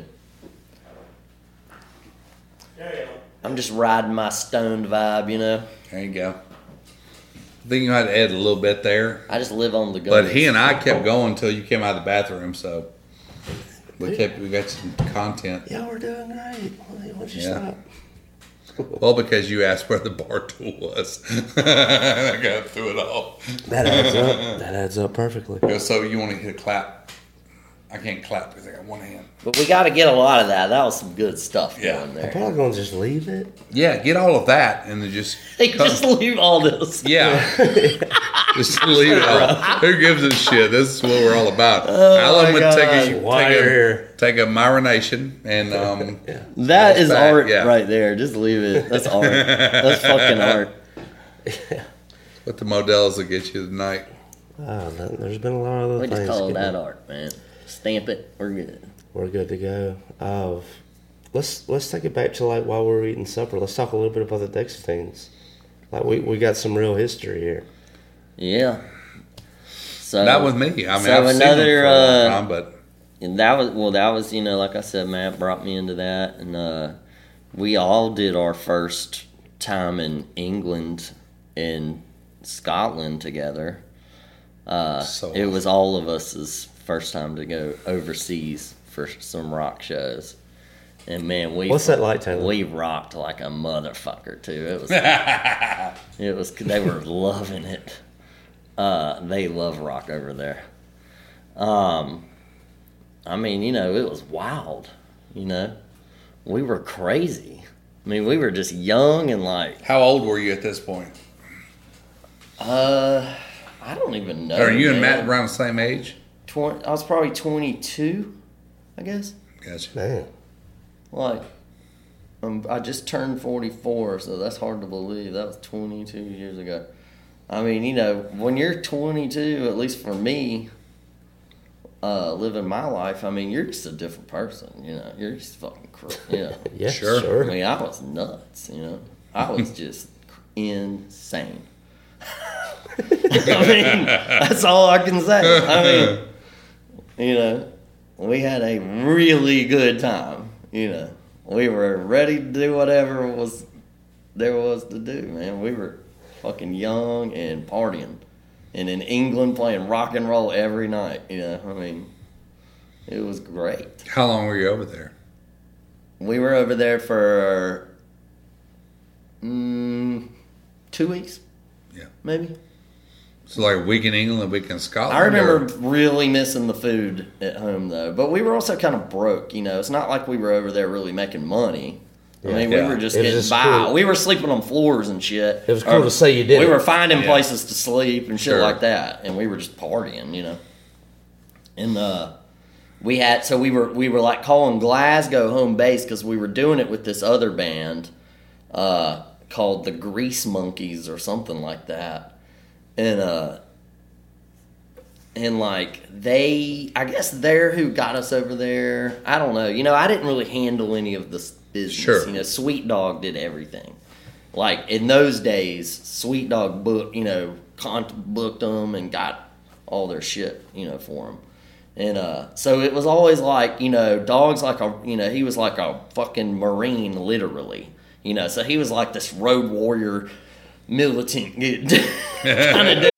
Speaker 6: There you go.
Speaker 5: I'm just riding my stoned vibe, you know.
Speaker 4: There you go. I think you might add a little bit there.
Speaker 5: I just live on the go.
Speaker 4: But he and I kept going until you came out of the bathroom, so we kept we got some content.
Speaker 3: Yeah, we're doing great. Why'd you
Speaker 4: Yeah.
Speaker 3: stop?
Speaker 4: Well, because you asked where the bar tool was. I got through it all.
Speaker 3: That adds up. That adds up perfectly.
Speaker 4: So you want to hit a clap? I can't clap because I got one hand.
Speaker 5: But we got to get a lot of that. That was some good stuff
Speaker 4: Yeah.
Speaker 5: going
Speaker 3: I'm
Speaker 5: there.
Speaker 3: probably gonna just leave it.
Speaker 4: Yeah, get all of that and then just
Speaker 5: Hey, just leave all this.
Speaker 4: yeah, just leave it all. Who gives a shit? This is what we're all about.
Speaker 5: Oh
Speaker 4: Alan
Speaker 5: my
Speaker 4: would take a
Speaker 3: God. Why
Speaker 4: take
Speaker 3: you're
Speaker 4: a,
Speaker 3: here.
Speaker 4: take a myronation and um,
Speaker 3: Yeah.
Speaker 5: That is
Speaker 4: back,
Speaker 5: art
Speaker 4: yeah.
Speaker 5: right there. Just leave it. That's art. That's fucking art.
Speaker 4: what the Models will get you tonight.
Speaker 3: Oh, that, there's been a lot of other
Speaker 5: We
Speaker 3: things.
Speaker 5: just call it
Speaker 3: getting-
Speaker 5: that art, man. Stamp it. We're good.
Speaker 3: We're good to go. Uh, let's let's take it back to like while we were eating supper. Let's talk a little bit about the Dexatines. Like we, we got some real history here.
Speaker 5: Yeah. So
Speaker 4: Not with me. I mean,
Speaker 5: so
Speaker 4: I've
Speaker 5: another,
Speaker 4: seen them for a long
Speaker 5: uh,
Speaker 4: time, but
Speaker 5: And that was well. That was you know, like I said, Matt brought me into that, and uh, we all did our first time in England and Scotland together. Uh,
Speaker 4: So
Speaker 5: it was all of us's first time to go overseas for some rock shows, and man, we
Speaker 3: What's that like, Taylor?
Speaker 5: We rocked like a motherfucker too. It was it was they were loving it. Uh, they love rock over there. Um. I mean, you know, it was wild, you know. We were crazy. I mean, we were just young and like...
Speaker 4: how old were you at this point?
Speaker 5: Uh, I don't even know,
Speaker 4: Are you and
Speaker 5: man.
Speaker 4: Matt around the same age?
Speaker 5: twenty, I was probably twenty-two, I guess.
Speaker 4: Gotcha.
Speaker 3: Man.
Speaker 5: Like, um, I just turned forty-four, so that's hard to believe. That was twenty-two years ago. I mean, you know, when you're twenty-two, at least for me... Uh, living my life, I mean, you're just a different person, you know. You're just fucking crazy, you know.
Speaker 3: Yeah,
Speaker 4: Sure.
Speaker 3: sure.
Speaker 5: I mean, I was nuts, you know. I was just insane. I mean, that's all I can say. I mean, you know, we had a really good time, you know. We were ready to do whatever was there was to do, man. We were fucking young and partying. And in England, playing rock and roll every night, you know. I mean, it was great.
Speaker 4: How long were you over there?
Speaker 5: We were over there for mm, two weeks,
Speaker 4: Yeah.
Speaker 5: maybe.
Speaker 4: So like a week in England, a week in Scotland?
Speaker 5: I remember
Speaker 4: or-
Speaker 5: really missing the food at home, though. But we were also kind of broke, you know. It's not like we were over there really making money. I mean,
Speaker 3: Yeah.
Speaker 5: we were just
Speaker 3: It was
Speaker 5: getting
Speaker 3: just
Speaker 5: by.
Speaker 3: cool.
Speaker 5: We were sleeping on floors and shit.
Speaker 3: It was cool to say you did
Speaker 5: We
Speaker 3: it.
Speaker 5: were finding
Speaker 4: Yeah.
Speaker 5: places to sleep and shit
Speaker 4: Sure.
Speaker 5: like that, and we were just partying, you know. And uh, we had so we were we were like calling Glasgow home base because we were doing it with this other band uh, called the Grease Monkeys or something like that, and uh. And, like, they, I guess they're who got us over there. I don't know. You know, I didn't really handle any of this business.
Speaker 4: Sure.
Speaker 5: You know, Sweet Dog did everything. Like, in those days, Sweet Dog booked, you know, con- booked them and got all their shit, you know, for them. And uh, so it was always like, you know, Dog's like a, you know, he was like a fucking Marine, literally. You know, so he was like this road warrior, militant kind of dude.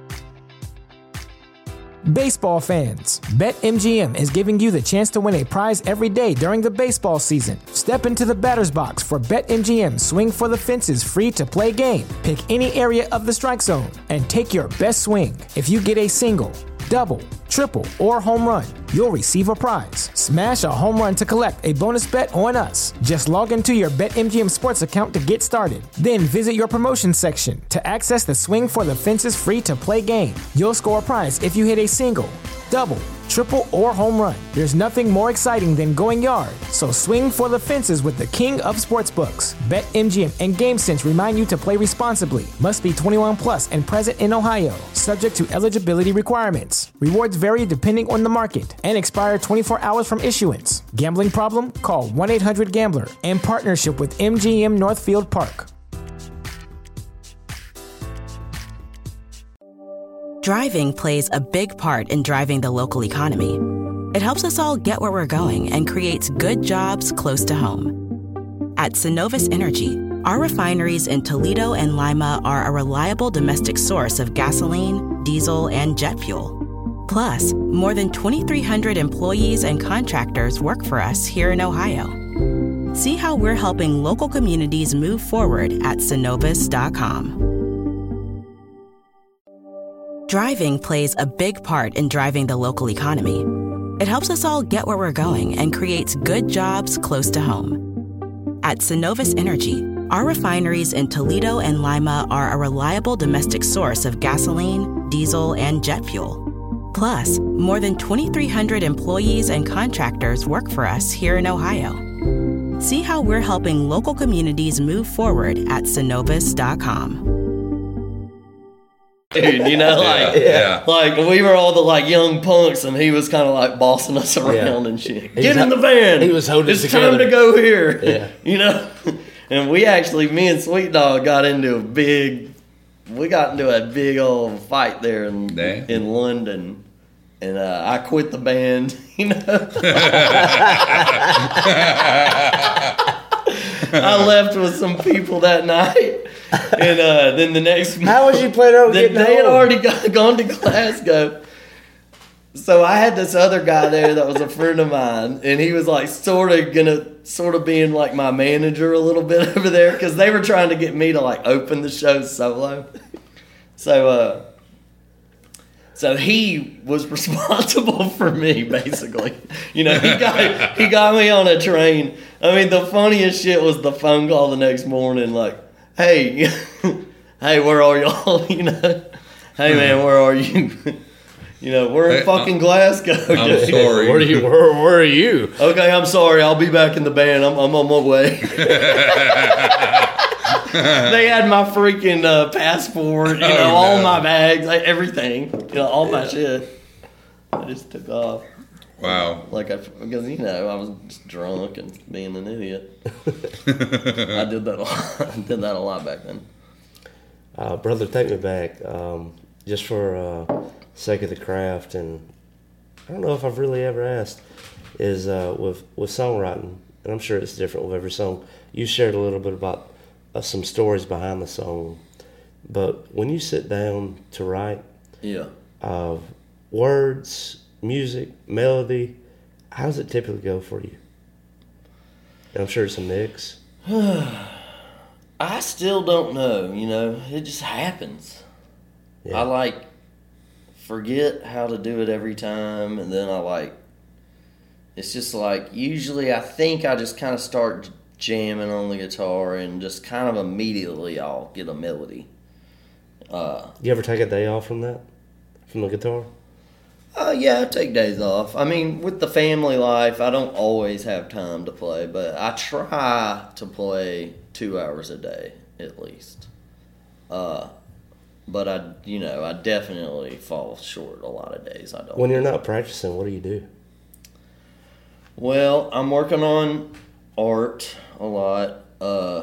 Speaker 1: Baseball fans, BetMGM is giving you the chance to win a prize every day during the baseball season. Step into the batter's box for BetMGM Swing for the Fences free-to-play game. Pick any area of the strike zone and take your best swing. If you get a single, double, triple, or home run, you'll receive a prize. Smash a home run to collect a bonus bet on us. Just log into your BetMGM Sports account to get started. Then visit your promotions section to access the Swing for the Fences free-to-play game. You'll score a prize if you hit a single, double, triple, or home run. There's nothing more exciting than going yard, so swing for the fences with the king of sportsbooks. BetMGM and GameSense remind you to play responsibly. Must be twenty-one plus and present in Ohio, subject to eligibility requirements. Rewards vary depending on the market and expire twenty-four hours from issuance. Gambling problem? Call one eight hundred gambler in partnership with M G M Northfield Park.
Speaker 2: Driving plays a big part in driving the local economy. It helps us all get where we're going and creates good jobs close to home. At Synovus Energy, our refineries in Toledo and Lima are a reliable domestic source of gasoline, diesel, and jet fuel. Plus, more than twenty-three hundred employees and contractors work for us here in Ohio. See how we're helping local communities move forward at Synovus dot com. Driving plays a big part in driving the local economy. It helps us all get where we're going and creates good jobs close to home. At Synovus Energy, our refineries in Toledo and Lima are a reliable domestic source of gasoline, diesel, and jet fuel. Plus, more than twenty-three hundred employees and contractors work for us here in Ohio. See how we're helping local communities move forward at Synovus dot com.
Speaker 5: Dude, you know, like,
Speaker 4: Yeah.
Speaker 5: like we were all the like young punks, and he was kind of like bossing us around
Speaker 3: Yeah.
Speaker 5: and shit.
Speaker 3: He
Speaker 5: Get
Speaker 3: was
Speaker 5: in the
Speaker 3: ho-
Speaker 5: van.
Speaker 3: he was holding
Speaker 5: It's
Speaker 3: it
Speaker 5: time
Speaker 3: together.
Speaker 5: to go here.
Speaker 3: Yeah.
Speaker 5: You know, and we actually, me and Sweet Dog got into a big we got into a big old fight there in
Speaker 4: Damn.
Speaker 5: in London, and uh, I quit the band. You know, I left with some people that night, and uh, then the next
Speaker 3: How was you planning on
Speaker 5: they,
Speaker 3: getting
Speaker 5: they had
Speaker 3: home?
Speaker 5: already got, gone to Glasgow. So I had this other guy there that was a friend of mine, and he was like sort of gonna, sort of being like my manager a little bit over there because they were trying to get me to like open the show solo. So, uh, so he was responsible for me basically. You know, he got he got me on a train. I mean, the funniest shit was the phone call the next morning, like, "Hey, hey, where are y'all?" You know, "Hey man, where are you?" You know, we're in
Speaker 4: Hey,
Speaker 5: fucking
Speaker 4: I'm-
Speaker 5: Glasgow.
Speaker 4: I'm
Speaker 5: dude.
Speaker 4: sorry.
Speaker 3: Where, do you, where, where are you?
Speaker 5: Okay, I'm sorry. I'll be back in the band. I'm, I'm on my way. They had my freaking uh, passport, you know,
Speaker 4: Oh,
Speaker 5: all
Speaker 4: no.
Speaker 5: my bags, like, everything, you know, all my shit. I just took off.
Speaker 4: Wow.
Speaker 5: Like, I, because, you know, I was just drunk and being an idiot. I did that a lot. I did that a lot back then.
Speaker 3: Uh, brother, take me back. Um, just for uh, sake of the craft, and I don't know if I've really ever asked, is uh, with, with songwriting, and I'm sure it's different with every song. You shared a little bit about uh, some stories behind the song, but when you sit down to write,
Speaker 5: Yeah.
Speaker 3: uh, words, music, melody, how does it typically go for you? And I'm sure it's a mix.
Speaker 5: I still don't know, you know, it just happens.
Speaker 3: Yeah.
Speaker 5: I like forget how to do it every time, and then I like it's just like usually I think I just kind of start jamming on the guitar and just kind of immediately I'll get a melody. Uh,
Speaker 3: You ever take a day off from that, from the guitar?
Speaker 5: uh, yeah, I take days off. I mean, with the family life, I don't always have time to play, but I try to play two hours a day at least. Uh, But I, you know, I definitely fall short a lot of days. I don't.
Speaker 3: When you're not practicing, what do you do?
Speaker 5: Well, I'm working on art a lot. Uh,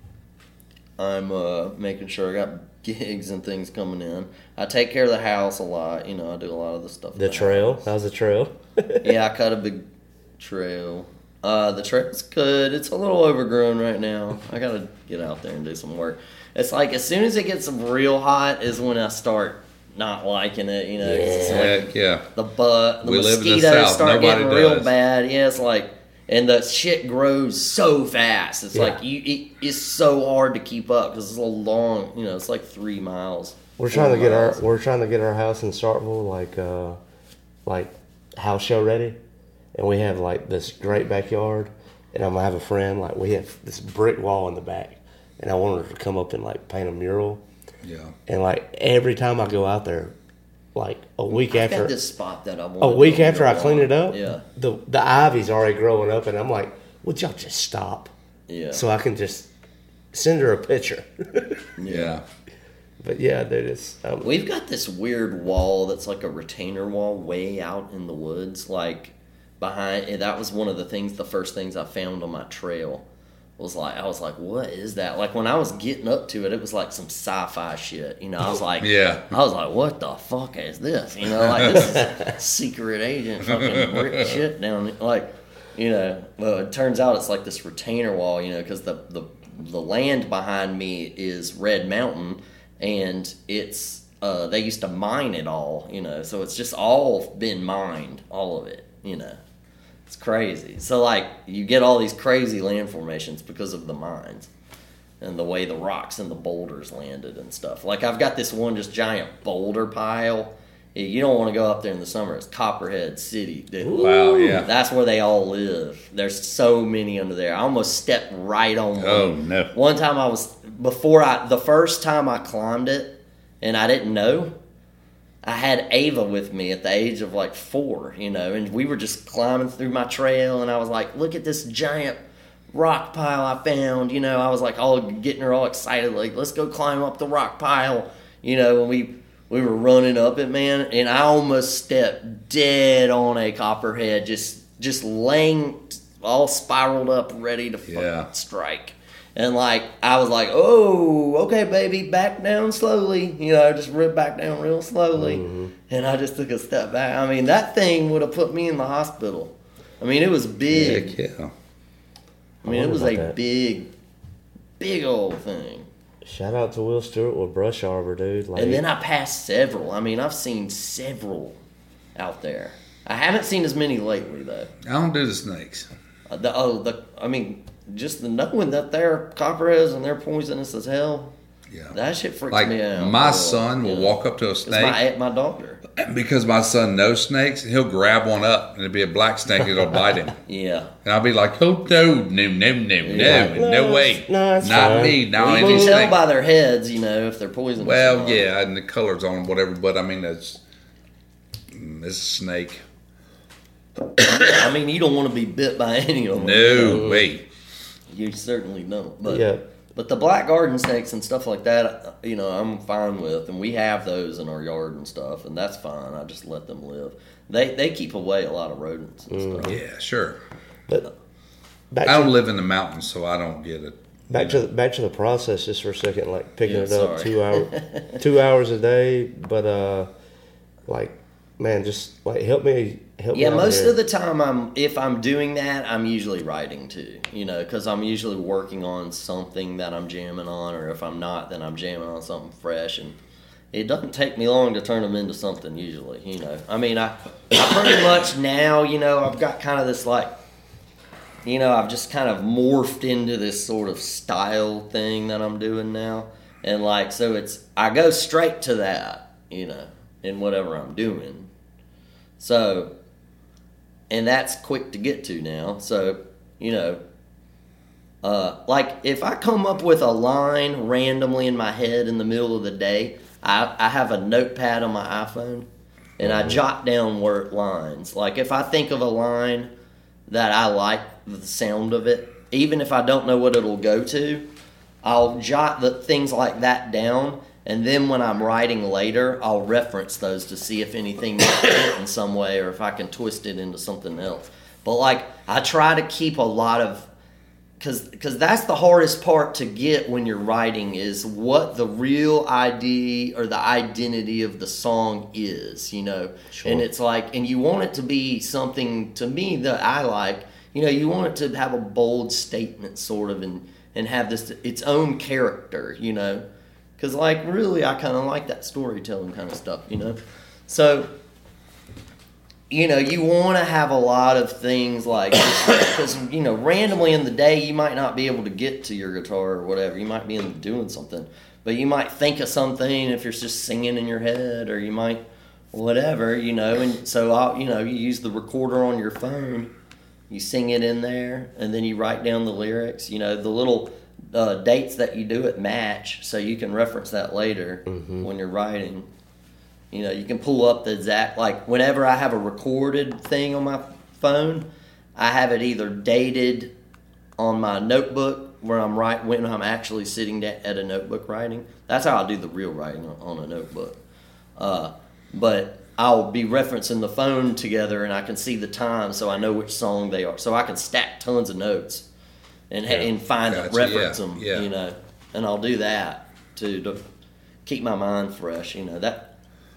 Speaker 5: I'm uh, making sure I got gigs and things coming in. I take care of the house a lot. You know, I do a lot of the stuff. in
Speaker 3: The trail?
Speaker 5: house.
Speaker 3: How's the trail?
Speaker 5: Yeah, I cut a big trail. Uh, the trail's good. It's a little overgrown right now. I gotta get out there and do some work. It's like as soon as it gets real hot is when I start not liking it. You know, 'cause it's like
Speaker 4: Heck yeah.
Speaker 5: the butt, the
Speaker 4: We live in the
Speaker 5: mosquitoes
Speaker 4: South.
Speaker 5: start
Speaker 4: Nobody
Speaker 5: getting real
Speaker 4: does.
Speaker 5: bad. Yeah, it's like, and the shit grows so fast. It's
Speaker 3: Yeah.
Speaker 5: like you, it, it's so hard to keep up because it's a long. You know, it's like three miles.
Speaker 3: We're trying to
Speaker 5: four
Speaker 3: get our
Speaker 5: miles.
Speaker 3: we're trying to get our house in Starkville like uh like house show ready, and we have like this great backyard, and I'm gonna have a friend, like we have this brick wall in the back, and I want her to come up and like paint a mural,
Speaker 4: Yeah.
Speaker 3: and like every time I go out there, like a week
Speaker 5: I've
Speaker 3: after
Speaker 5: got this spot that I want.
Speaker 3: a week after I clean it up,
Speaker 5: Yeah,
Speaker 3: the the ivy's already growing up, and I'm like, would y'all just stop
Speaker 5: yeah.
Speaker 3: so I can just send her a picture?
Speaker 4: Yeah.
Speaker 3: But yeah, dude, it's um,
Speaker 5: We've got this weird wall that's like a retainer wall way out in the woods, like behind. And that was one of the things, the first things I found on my trail was like, I was like, what is that? Like when I was getting up to it, it was like some sci-fi shit. You know, I was like,
Speaker 4: Yeah.
Speaker 5: I was like, what the fuck is this? You know, like this is secret agent fucking brick shit down there. Like, you know, well, it turns out it's like this retainer wall, you know, because the, the, the land behind me is Red Mountain. And it's, uh, they used to mine it all, you know, so it's just all been mined, all of it, you know. It's crazy. So, like, you get all these crazy land formations because of the mines and the way the rocks and the boulders landed and stuff. Like, I've got this one just giant boulder pile. You don't want to go up there in the summer. It's Copperhead City. Dude.
Speaker 4: Wow, yeah.
Speaker 5: That's where they all live. There's so many under there. I almost stepped right on one.
Speaker 4: Oh, no.
Speaker 5: One time I was, before I, the first time I climbed it, and I didn't know, I had Ava with me at the age of like four, you know, and we were just climbing through my trail, and I was like, look at this giant rock pile I found, you know. I was like, all getting her all excited, like, let's go climb up the rock pile, you know, and we, we were running up it, man, and I almost stepped dead on a copperhead, just, just laying all spiraled up, ready to fucking
Speaker 4: Yeah.
Speaker 5: strike. And like I was like, oh, okay, baby, back down slowly. You know, just rip back down real slowly. Mm-hmm. And I just took a step back. I mean, that thing would have put me in the hospital. I mean, it was big.
Speaker 4: Heck yeah.
Speaker 5: I mean,
Speaker 3: I
Speaker 5: it was a
Speaker 3: that.
Speaker 5: big, big old thing.
Speaker 3: Shout out to Will Stewart with Brush Arbor, dude. Like,
Speaker 5: And then I passed several. I mean, I've seen several out there. I haven't seen as many lately, though.
Speaker 4: I don't do the snakes.
Speaker 5: Uh, the, oh, the I mean, just the knowing that they're copperheads and they're poisonous as hell.
Speaker 4: Yeah.
Speaker 5: That shit freaks
Speaker 4: Like
Speaker 5: me out.
Speaker 4: my
Speaker 5: bro.
Speaker 4: son will
Speaker 5: Yeah.
Speaker 4: walk up to a
Speaker 5: It's
Speaker 4: snake.
Speaker 5: my my daughter.
Speaker 4: Because my son knows snakes, he'll grab one up and it'll be a black snake and it'll bite him.
Speaker 5: Yeah.
Speaker 4: And I'll be like, oh, no, no, no, no,
Speaker 5: Yeah.
Speaker 4: no, no way.
Speaker 3: No, it's
Speaker 4: Not
Speaker 3: fine.
Speaker 4: me. Now
Speaker 5: Well,
Speaker 4: I
Speaker 5: you
Speaker 4: need
Speaker 5: can tell
Speaker 4: snake.
Speaker 5: by their heads, you know, if they're poisonous. or
Speaker 4: Well,
Speaker 5: not.
Speaker 4: yeah, and the colors on them, whatever. But I mean, that's mm, it's a snake.
Speaker 5: I mean, you don't want to be bit by any of them.
Speaker 4: No way.
Speaker 5: You certainly don't. But
Speaker 3: Yeah.
Speaker 5: but the black garden snakes and stuff like that, you know, I'm fine with, and we have those in our yard and stuff, and that's fine. I just let them live. They they keep away a lot of rodents and stuff.
Speaker 4: Yeah, sure.
Speaker 3: But back
Speaker 4: I don't
Speaker 3: to,
Speaker 4: live in the mountains, so I don't get it.
Speaker 3: back to back to the process just for a second, like picking
Speaker 5: Yeah,
Speaker 3: it up
Speaker 5: sorry.
Speaker 3: two hour, two hours a day. But uh, like, man, just like help me, help
Speaker 5: Yeah,
Speaker 3: me. out
Speaker 5: most
Speaker 3: here.
Speaker 5: of the time, I'm if I'm doing that, I'm usually writing too. You know, because I'm usually working on something that I'm jamming on, or if I'm not, then I'm jamming on something fresh, and it doesn't take me long to turn them into something usually. You know, I mean, I, I pretty much now, you know, I've got kind of this like, you know, I've just kind of morphed into this sort of style thing that I'm doing now, and like, so it's I go straight to that, you know, in whatever I'm doing. So. And that's quick to get to now. So, you know, uh, like if I come up with a line randomly in my head in the middle of the day, I, I have a notepad on my iPhone and I jot down word lines. Like if I think of a line that I like the sound of it, even if I don't know what it'll go to, I'll jot the things like that down. And then when I'm writing later, I'll reference those to see if anything might fit in some way or if I can twist it into something else. But like, I try to keep a lot of, because because that's the hardest part to get when you're writing is what the real I D or the identity of the song is, you know.
Speaker 3: Sure.
Speaker 5: And it's like, and you want it to be something to me that I like, you know, you want it to have a bold statement sort of and, and have this, its own character, you know. Because, like, really, I kind of like that storytelling kind of stuff, you know? So, you know, you want to have a lot of things like, because, you know, randomly in the day, you might not be able to get to your guitar or whatever. You might be in doing something. But you might think of something if you're just singing in your head, or you might, whatever, you know? And so, I'll, you know, you use the recorder on your phone, you sing it in there, and then you write down the lyrics, you know, the little... Uh, dates that you do it match, so you can reference that later mm-hmm. when you're writing. You know, you can pull up the exact, like whenever I have a recorded thing on my phone, I have it either dated on my notebook where I'm right when I'm actually sitting at a notebook writing. That's how I do the real writing on a notebook. Uh, but I'll be referencing the phone together, and I can see the time, so I know which song they are. So I can stack tons of notes. And,
Speaker 3: Yeah.
Speaker 5: and find
Speaker 4: Gotcha,
Speaker 5: them, reference
Speaker 4: yeah,
Speaker 5: them,
Speaker 4: yeah.
Speaker 5: you know, and I'll do that to, to keep my mind fresh, you know. That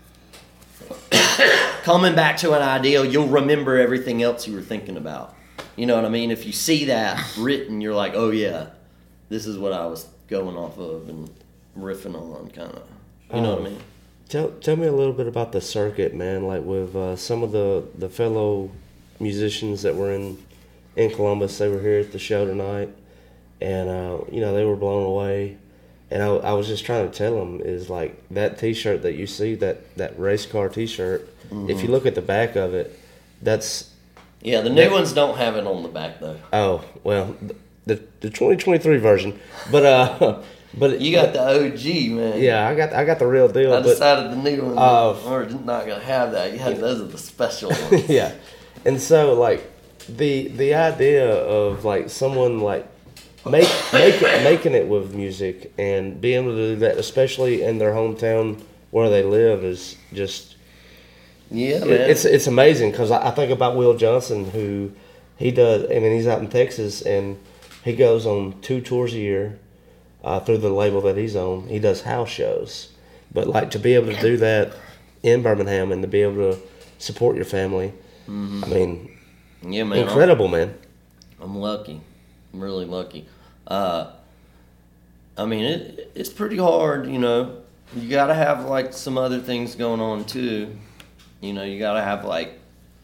Speaker 5: coming back to an ideal, you'll remember everything else you were thinking about. You know what I mean? If you see that written, you're like, oh yeah, this is what I was going off of and riffing on, kind of. You know
Speaker 3: Um,
Speaker 5: what I mean?
Speaker 3: Tell tell me a little bit about the circuit, man. Like with uh, some of the, the fellow musicians that were in in Columbus, they were here at the show tonight, and uh, you know they were blown away. And I, I was just trying to tell them is like that T-shirt that you see, that that race car T-shirt.
Speaker 5: Mm-hmm.
Speaker 3: If you look at the back of it, that's
Speaker 5: Yeah, the new ones don't have it on the back though.
Speaker 3: oh well the the twenty twenty-three version, but uh but
Speaker 5: You got the O G, man.
Speaker 3: yeah I got I got the real deal.
Speaker 5: I
Speaker 3: but,
Speaker 5: decided the new ones
Speaker 3: Uh,
Speaker 5: are not gonna have that. You had those are the special ones.
Speaker 3: yeah, and so like the the idea of like someone like make, make making it with music and being able to do that, especially in their hometown where they live, is just
Speaker 5: Yeah, man.
Speaker 3: it, it's it's amazing because I, I think about Will Johnson, who he does. I mean, he's out in Texas and he goes on two tours a year uh, through the label that he's on. He does house shows. But, like, to be able to do that in Birmingham and to be able to support your family, mm-hmm. I mean,
Speaker 5: yeah, man,
Speaker 3: incredible,
Speaker 5: I'm,
Speaker 3: man.
Speaker 5: I'm lucky. I'm really lucky. Uh, I mean, it it's pretty hard, you know. You got to have, like, some other things going on, too. You know, you got to have, like,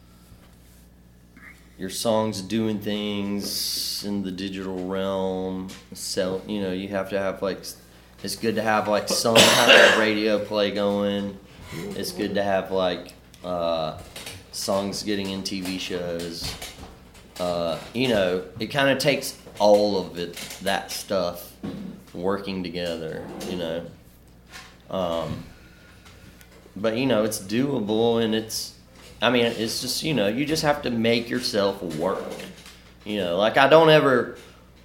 Speaker 5: your songs doing things in the digital realm. Sell, you know, you have to have, like, it's good to have, like, some kind of radio play going. It's good to have, like, uh, songs getting in T V shows. Uh, you know, it kind of takes all of it, that stuff, working together, you know. Um, but, you know, it's doable, and it's, I mean, it's just, you know, you just have to make yourself work. You know, like, I don't ever,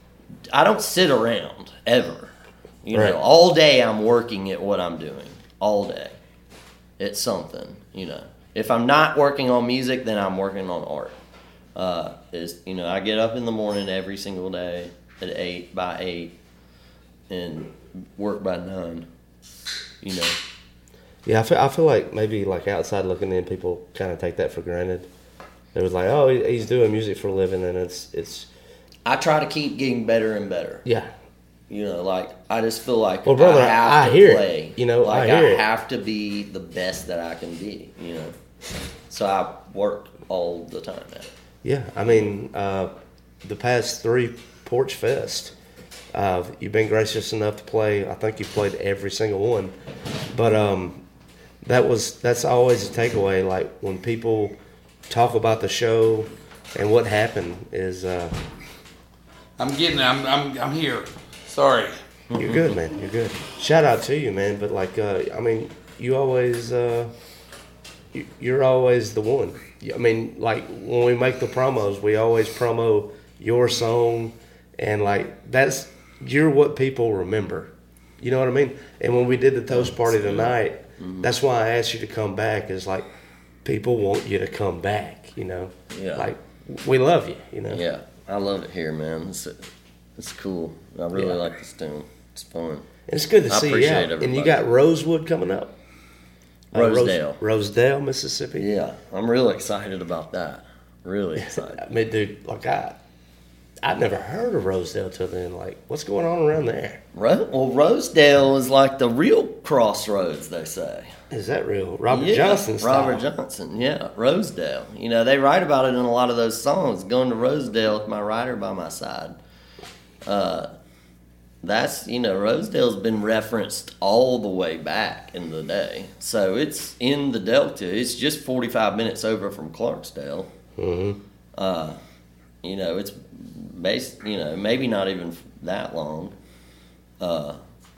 Speaker 5: I don't sit around, ever. You
Speaker 3: right.
Speaker 5: know, all day I'm working at what I'm doing. All day. It's something, you know. If I'm not working on music, then I'm working on art. Uh, is you know, I get up in the morning every single day at eight by eight and work by nine. You know.
Speaker 3: Yeah, I feel, I feel like maybe like outside looking in, people kind of take that for granted. It was like, oh, he's doing music for a living, and it's it's.
Speaker 5: I try to keep getting better and better.
Speaker 3: Yeah.
Speaker 5: You know, like, I just feel like
Speaker 3: well, brother,
Speaker 5: I have
Speaker 3: I
Speaker 5: to
Speaker 3: hear
Speaker 5: play.
Speaker 3: It. You know,
Speaker 5: like
Speaker 3: I hear
Speaker 5: I
Speaker 3: it.
Speaker 5: have to be the best that I can be. You know, so I work all the time at it.
Speaker 3: Yeah, I mean, uh, the past three Porch Fest, uh, you've been gracious enough to play. I think you played every single one, but um, that was that's always a takeaway. Like, when people talk about the show and what happened is. Uh,
Speaker 4: I'm getting. I'm. I'm. I'm here. Sorry.
Speaker 3: You're good, man. You're good. Shout out to you, man. But like, uh, I mean, you always, uh, you, you're always the one. I mean, like, when we make the promos, we always promo your song, and like, that's you're what people remember. You know what I mean? And when we did the toast party tonight, mm-hmm. that's why I asked you to come back. Is like, people want you to come back. You know?
Speaker 5: Yeah.
Speaker 3: Like, we love you. You know?
Speaker 5: Yeah, I love it here, man. It's it's cool. I really
Speaker 3: Yeah.
Speaker 5: like this tune. It's fun.
Speaker 3: And it's good to
Speaker 5: I
Speaker 3: see you
Speaker 5: appreciate
Speaker 3: out.
Speaker 5: everybody.
Speaker 3: And you got Rosewood coming up. Uh,
Speaker 5: Rosedale.
Speaker 3: Rose, Rosedale, Mississippi.
Speaker 5: Yeah, I'm really excited about that. Really excited.
Speaker 3: I mean, dude, like I, I'd never heard of Rosedale till then. Like, what's going on around there?
Speaker 5: Ro- well, Rosedale is like the real crossroads, they say.
Speaker 3: Is that real? Robert
Speaker 5: yeah,
Speaker 3: Johnson style.
Speaker 5: Robert Johnson, yeah, Rosedale. You know, they write about it in a lot of those songs. Going to Rosedale with my rider by my side. Uh, that's, you know, Rosedale's been referenced all the way back in the day. So it's in the Delta. It's just forty-five minutes over from Clarksdale.
Speaker 3: Mm-hmm.
Speaker 5: Uh, you know, it's based, you know, maybe not even that long. Uh,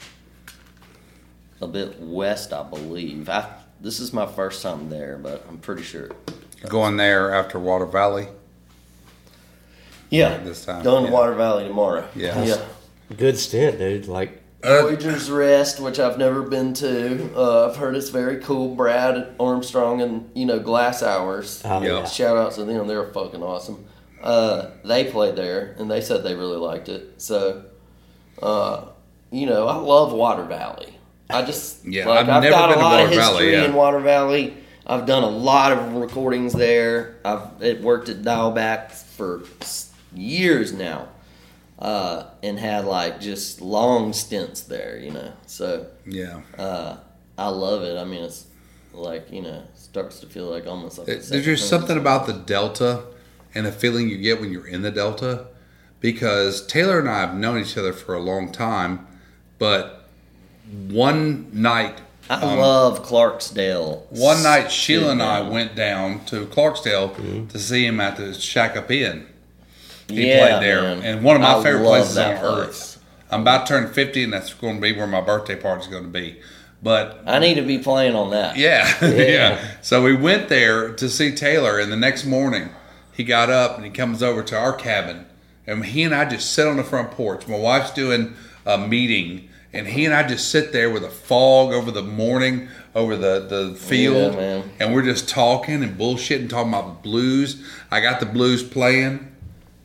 Speaker 5: a bit west, I believe. I, this is my first time there, but I'm pretty sure.
Speaker 4: Going there after Water Valley.
Speaker 5: Yeah,
Speaker 4: This time,
Speaker 5: going
Speaker 4: yeah.
Speaker 5: to Water Valley tomorrow.
Speaker 4: Yeah.
Speaker 5: yeah.
Speaker 3: Good stint, dude. Like,
Speaker 5: Voyager's Rest, which I've never been to. Uh, I've heard it's very cool. Brad Armstrong and, you know, Glass Hours.
Speaker 3: oh,
Speaker 4: Yeah.
Speaker 3: yeah.
Speaker 5: Shout out to them. They're fucking awesome. Uh, they played there, and they said they really liked it. So, uh, you know, I love Water Valley. I just,
Speaker 4: Yeah,
Speaker 5: like,
Speaker 4: I've
Speaker 5: I've
Speaker 4: never
Speaker 5: got
Speaker 4: been
Speaker 5: a
Speaker 4: to
Speaker 5: lot of
Speaker 4: Water Valley,
Speaker 5: history
Speaker 4: yeah.
Speaker 5: in Water Valley. I've done a lot of recordings there. I've it worked at Dialback for years now. Uh, and had like just long stints there, you know. So
Speaker 4: Yeah.
Speaker 5: uh, I love it. I mean, it's like, you know, starts to feel like almost like a
Speaker 4: There's
Speaker 5: second
Speaker 4: just
Speaker 5: home.
Speaker 4: something about the Delta and the feeling you get when you're in the Delta, because Taylor and I have known each other for a long time, but one night,
Speaker 5: I
Speaker 4: um,
Speaker 5: love Clarksdale.
Speaker 4: one night Sheila and I
Speaker 5: Sit down.
Speaker 4: went down to Clarksdale to see him at the Shack Up Inn. He
Speaker 5: Yeah,
Speaker 4: played there,
Speaker 5: man.
Speaker 4: and one of my
Speaker 5: I
Speaker 4: favorite
Speaker 5: love
Speaker 4: places on
Speaker 5: that
Speaker 4: earth.
Speaker 5: place.
Speaker 4: I'm about to turn fifty, and that's going to be where my birthday party is going to be. But
Speaker 5: I need to be playing on that.
Speaker 4: yeah, yeah. So we went there to see Taylor, and the next morning he got up and he comes over to our cabin, and he and I just sit on the front porch. My wife's doing a meeting, and he and I just sit there with a fog over the morning, over the, the field,
Speaker 5: Yeah, man.
Speaker 4: and we're just talking and bullshitting, talking about blues. I got the blues playing.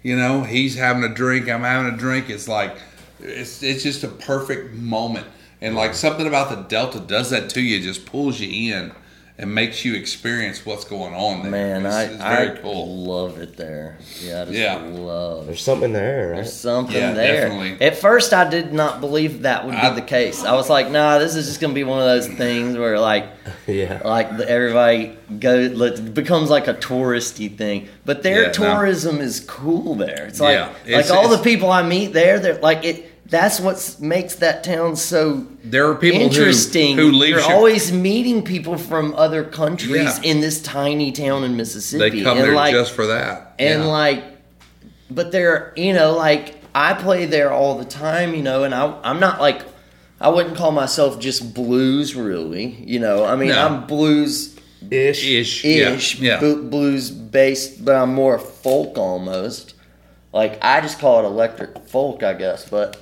Speaker 4: You know, he's having a drink, I'm having a drink. It's like, it's it's just a perfect moment. And like something about the Delta does that to you, just pulls you in and makes you experience what's going on there.
Speaker 5: Man,
Speaker 4: it's,
Speaker 5: I,
Speaker 4: it's very
Speaker 5: I
Speaker 4: cool.
Speaker 5: love it there. Yeah, I just
Speaker 4: Yeah.
Speaker 5: love
Speaker 3: There's something there, right?
Speaker 5: There's something
Speaker 4: Yeah,
Speaker 5: there.
Speaker 4: definitely.
Speaker 5: At first, I did not believe that would be
Speaker 4: I-
Speaker 5: the case. I was like, nah, this is just going to be one of those things where, like,
Speaker 3: Yeah.
Speaker 5: like the, everybody goes, it becomes like a touristy thing. But their
Speaker 4: Yeah, no.
Speaker 5: tourism is cool there. It's like,
Speaker 4: Yeah, it's-
Speaker 5: like all the
Speaker 4: it's-
Speaker 5: people I meet there, they're like it. That's what makes that town so
Speaker 4: There are people who-
Speaker 5: interesting.
Speaker 4: who leave
Speaker 5: You're
Speaker 4: Chi-
Speaker 5: always meeting people from other countries
Speaker 4: Yeah.
Speaker 5: in this tiny town in Mississippi.
Speaker 4: They come
Speaker 5: and
Speaker 4: there
Speaker 5: like,
Speaker 4: just for that.
Speaker 5: and
Speaker 4: Yeah.
Speaker 5: like, but they're, you know, like I play there all the time, you know, and I, I'm not like, I wouldn't call myself just blues really, you know. I mean,
Speaker 4: No.
Speaker 5: I'm blues
Speaker 3: Ish.
Speaker 4: Ish.
Speaker 5: ish,
Speaker 4: Yeah. yeah.
Speaker 5: bu- blues based, but I'm more folk almost. Like I just call it electric folk, I guess, but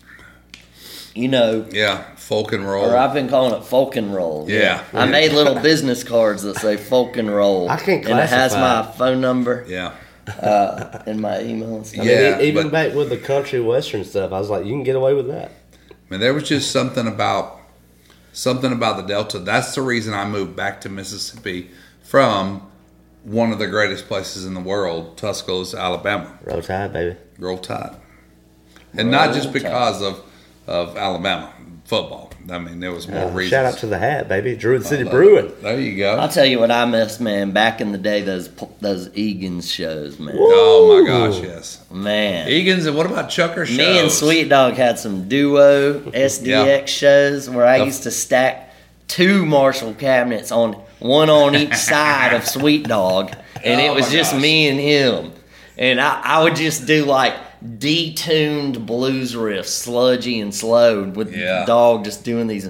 Speaker 5: you know,
Speaker 4: Yeah. Folk and roll.
Speaker 5: or I've been calling it folk and roll.
Speaker 4: Yeah.
Speaker 5: I made little business cards that say folk and roll.
Speaker 3: I can't
Speaker 5: and it has
Speaker 3: classify.
Speaker 5: my phone number
Speaker 4: yeah.
Speaker 5: uh, and my email and stuff.
Speaker 3: I mean,
Speaker 4: Yeah,
Speaker 3: e- even
Speaker 4: but-
Speaker 3: back with the country western stuff, I was like, you can get away with that.
Speaker 4: I mean, there was just something about something about the Delta. That's the reason I moved back to Mississippi from one of the greatest places in the world, Tuscaloosa, Alabama.
Speaker 3: Roll Tide, baby.
Speaker 4: Roll Tide. And not
Speaker 5: Roll
Speaker 4: just
Speaker 5: Tide.
Speaker 4: because of, of Alabama football. I mean, there was more
Speaker 3: Uh,
Speaker 4: reasons.
Speaker 3: shout out to the hat, baby. Druid City
Speaker 4: I love
Speaker 3: Brewing.
Speaker 4: it. There you go.
Speaker 5: I'll tell you what I miss, man. Back in the day, those those Egan's shows, man.
Speaker 4: Oh my gosh, yes.
Speaker 5: Man,
Speaker 4: Egan's, and what about Chucker shows?
Speaker 5: me and Sweet Dog had some duo S D X shows where I
Speaker 4: The-
Speaker 5: used to stack two Marshall cabinets on one on each side of Sweet Dog, and
Speaker 4: Oh
Speaker 5: it was
Speaker 4: my
Speaker 5: just
Speaker 4: gosh.
Speaker 5: me and him. And I, I would just do like detuned blues riffs, sludgy and slowed, with
Speaker 4: Yeah.
Speaker 5: the dog just doing these.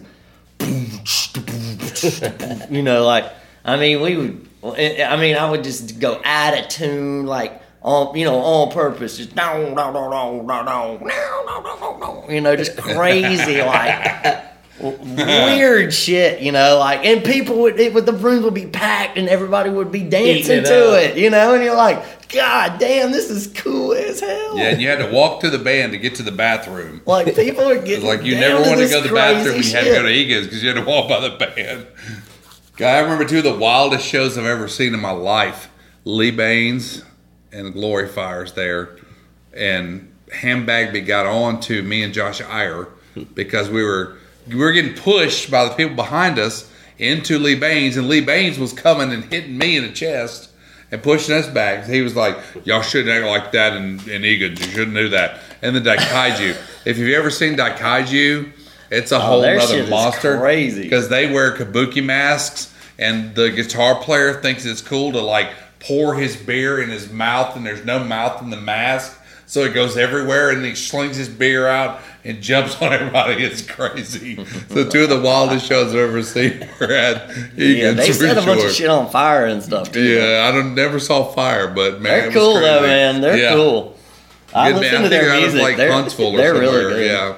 Speaker 5: You know, like I mean, we would. I mean, I would just go out of tune, like on you know on purpose, just no, no, no, no, no, no, no, no, you know, just crazy, like weird shit, you know, like and people would, it would the rooms would be packed and everybody would be dancing
Speaker 3: it
Speaker 5: to
Speaker 3: up.
Speaker 5: it, you know, and you're like, God damn, this is cool as hell.
Speaker 4: Yeah, and you had to walk to the band to get to the bathroom.
Speaker 5: Like people are
Speaker 4: It's
Speaker 5: getting
Speaker 4: like you
Speaker 5: down
Speaker 4: never
Speaker 5: to
Speaker 4: wanted to
Speaker 5: this
Speaker 4: go to the
Speaker 5: crazy
Speaker 4: bathroom when you had to
Speaker 5: shit.
Speaker 4: go to Egan's because you had to walk by the band. God, I remember two of the wildest shows I've ever seen in my life. Lee Baines and Glory Fires there. And Ham Bagby got on to me and Josh Iyer because we were we were getting pushed by the people behind us into Lee Baines, and Lee Baines was coming and hitting me in the chest and pushing us back. He was like, y'all shouldn't act like that in, in Egan's. You shouldn't do that. And the Daikaiju. If you've ever seen Daikaiju, it's a whole
Speaker 5: their
Speaker 4: other
Speaker 5: shit is
Speaker 4: monster.
Speaker 5: crazy.
Speaker 4: Because they wear kabuki masks, and the guitar player thinks it's cool to like pour his beer in his mouth, and there's no mouth in the mask. So it goes everywhere, and he slings his beer out and jumps on everybody. It's crazy. So two of the wildest shows I've ever seen were at Egan's.
Speaker 5: Yeah, they
Speaker 4: for
Speaker 5: set a bunch
Speaker 4: sure.
Speaker 5: of shit on fire and stuff too.
Speaker 4: Yeah, I don't never saw fire, but man,
Speaker 5: They're
Speaker 4: it was
Speaker 5: cool though,
Speaker 4: crazy.
Speaker 5: man. They're
Speaker 4: Yeah.
Speaker 5: cool. I
Speaker 4: Good, man.
Speaker 5: listen
Speaker 4: I
Speaker 5: to
Speaker 4: think
Speaker 5: their
Speaker 4: out of,
Speaker 5: music.
Speaker 4: like
Speaker 5: they're
Speaker 4: Huntsville or
Speaker 5: they're really
Speaker 4: somewhere.
Speaker 5: good.
Speaker 4: Yeah,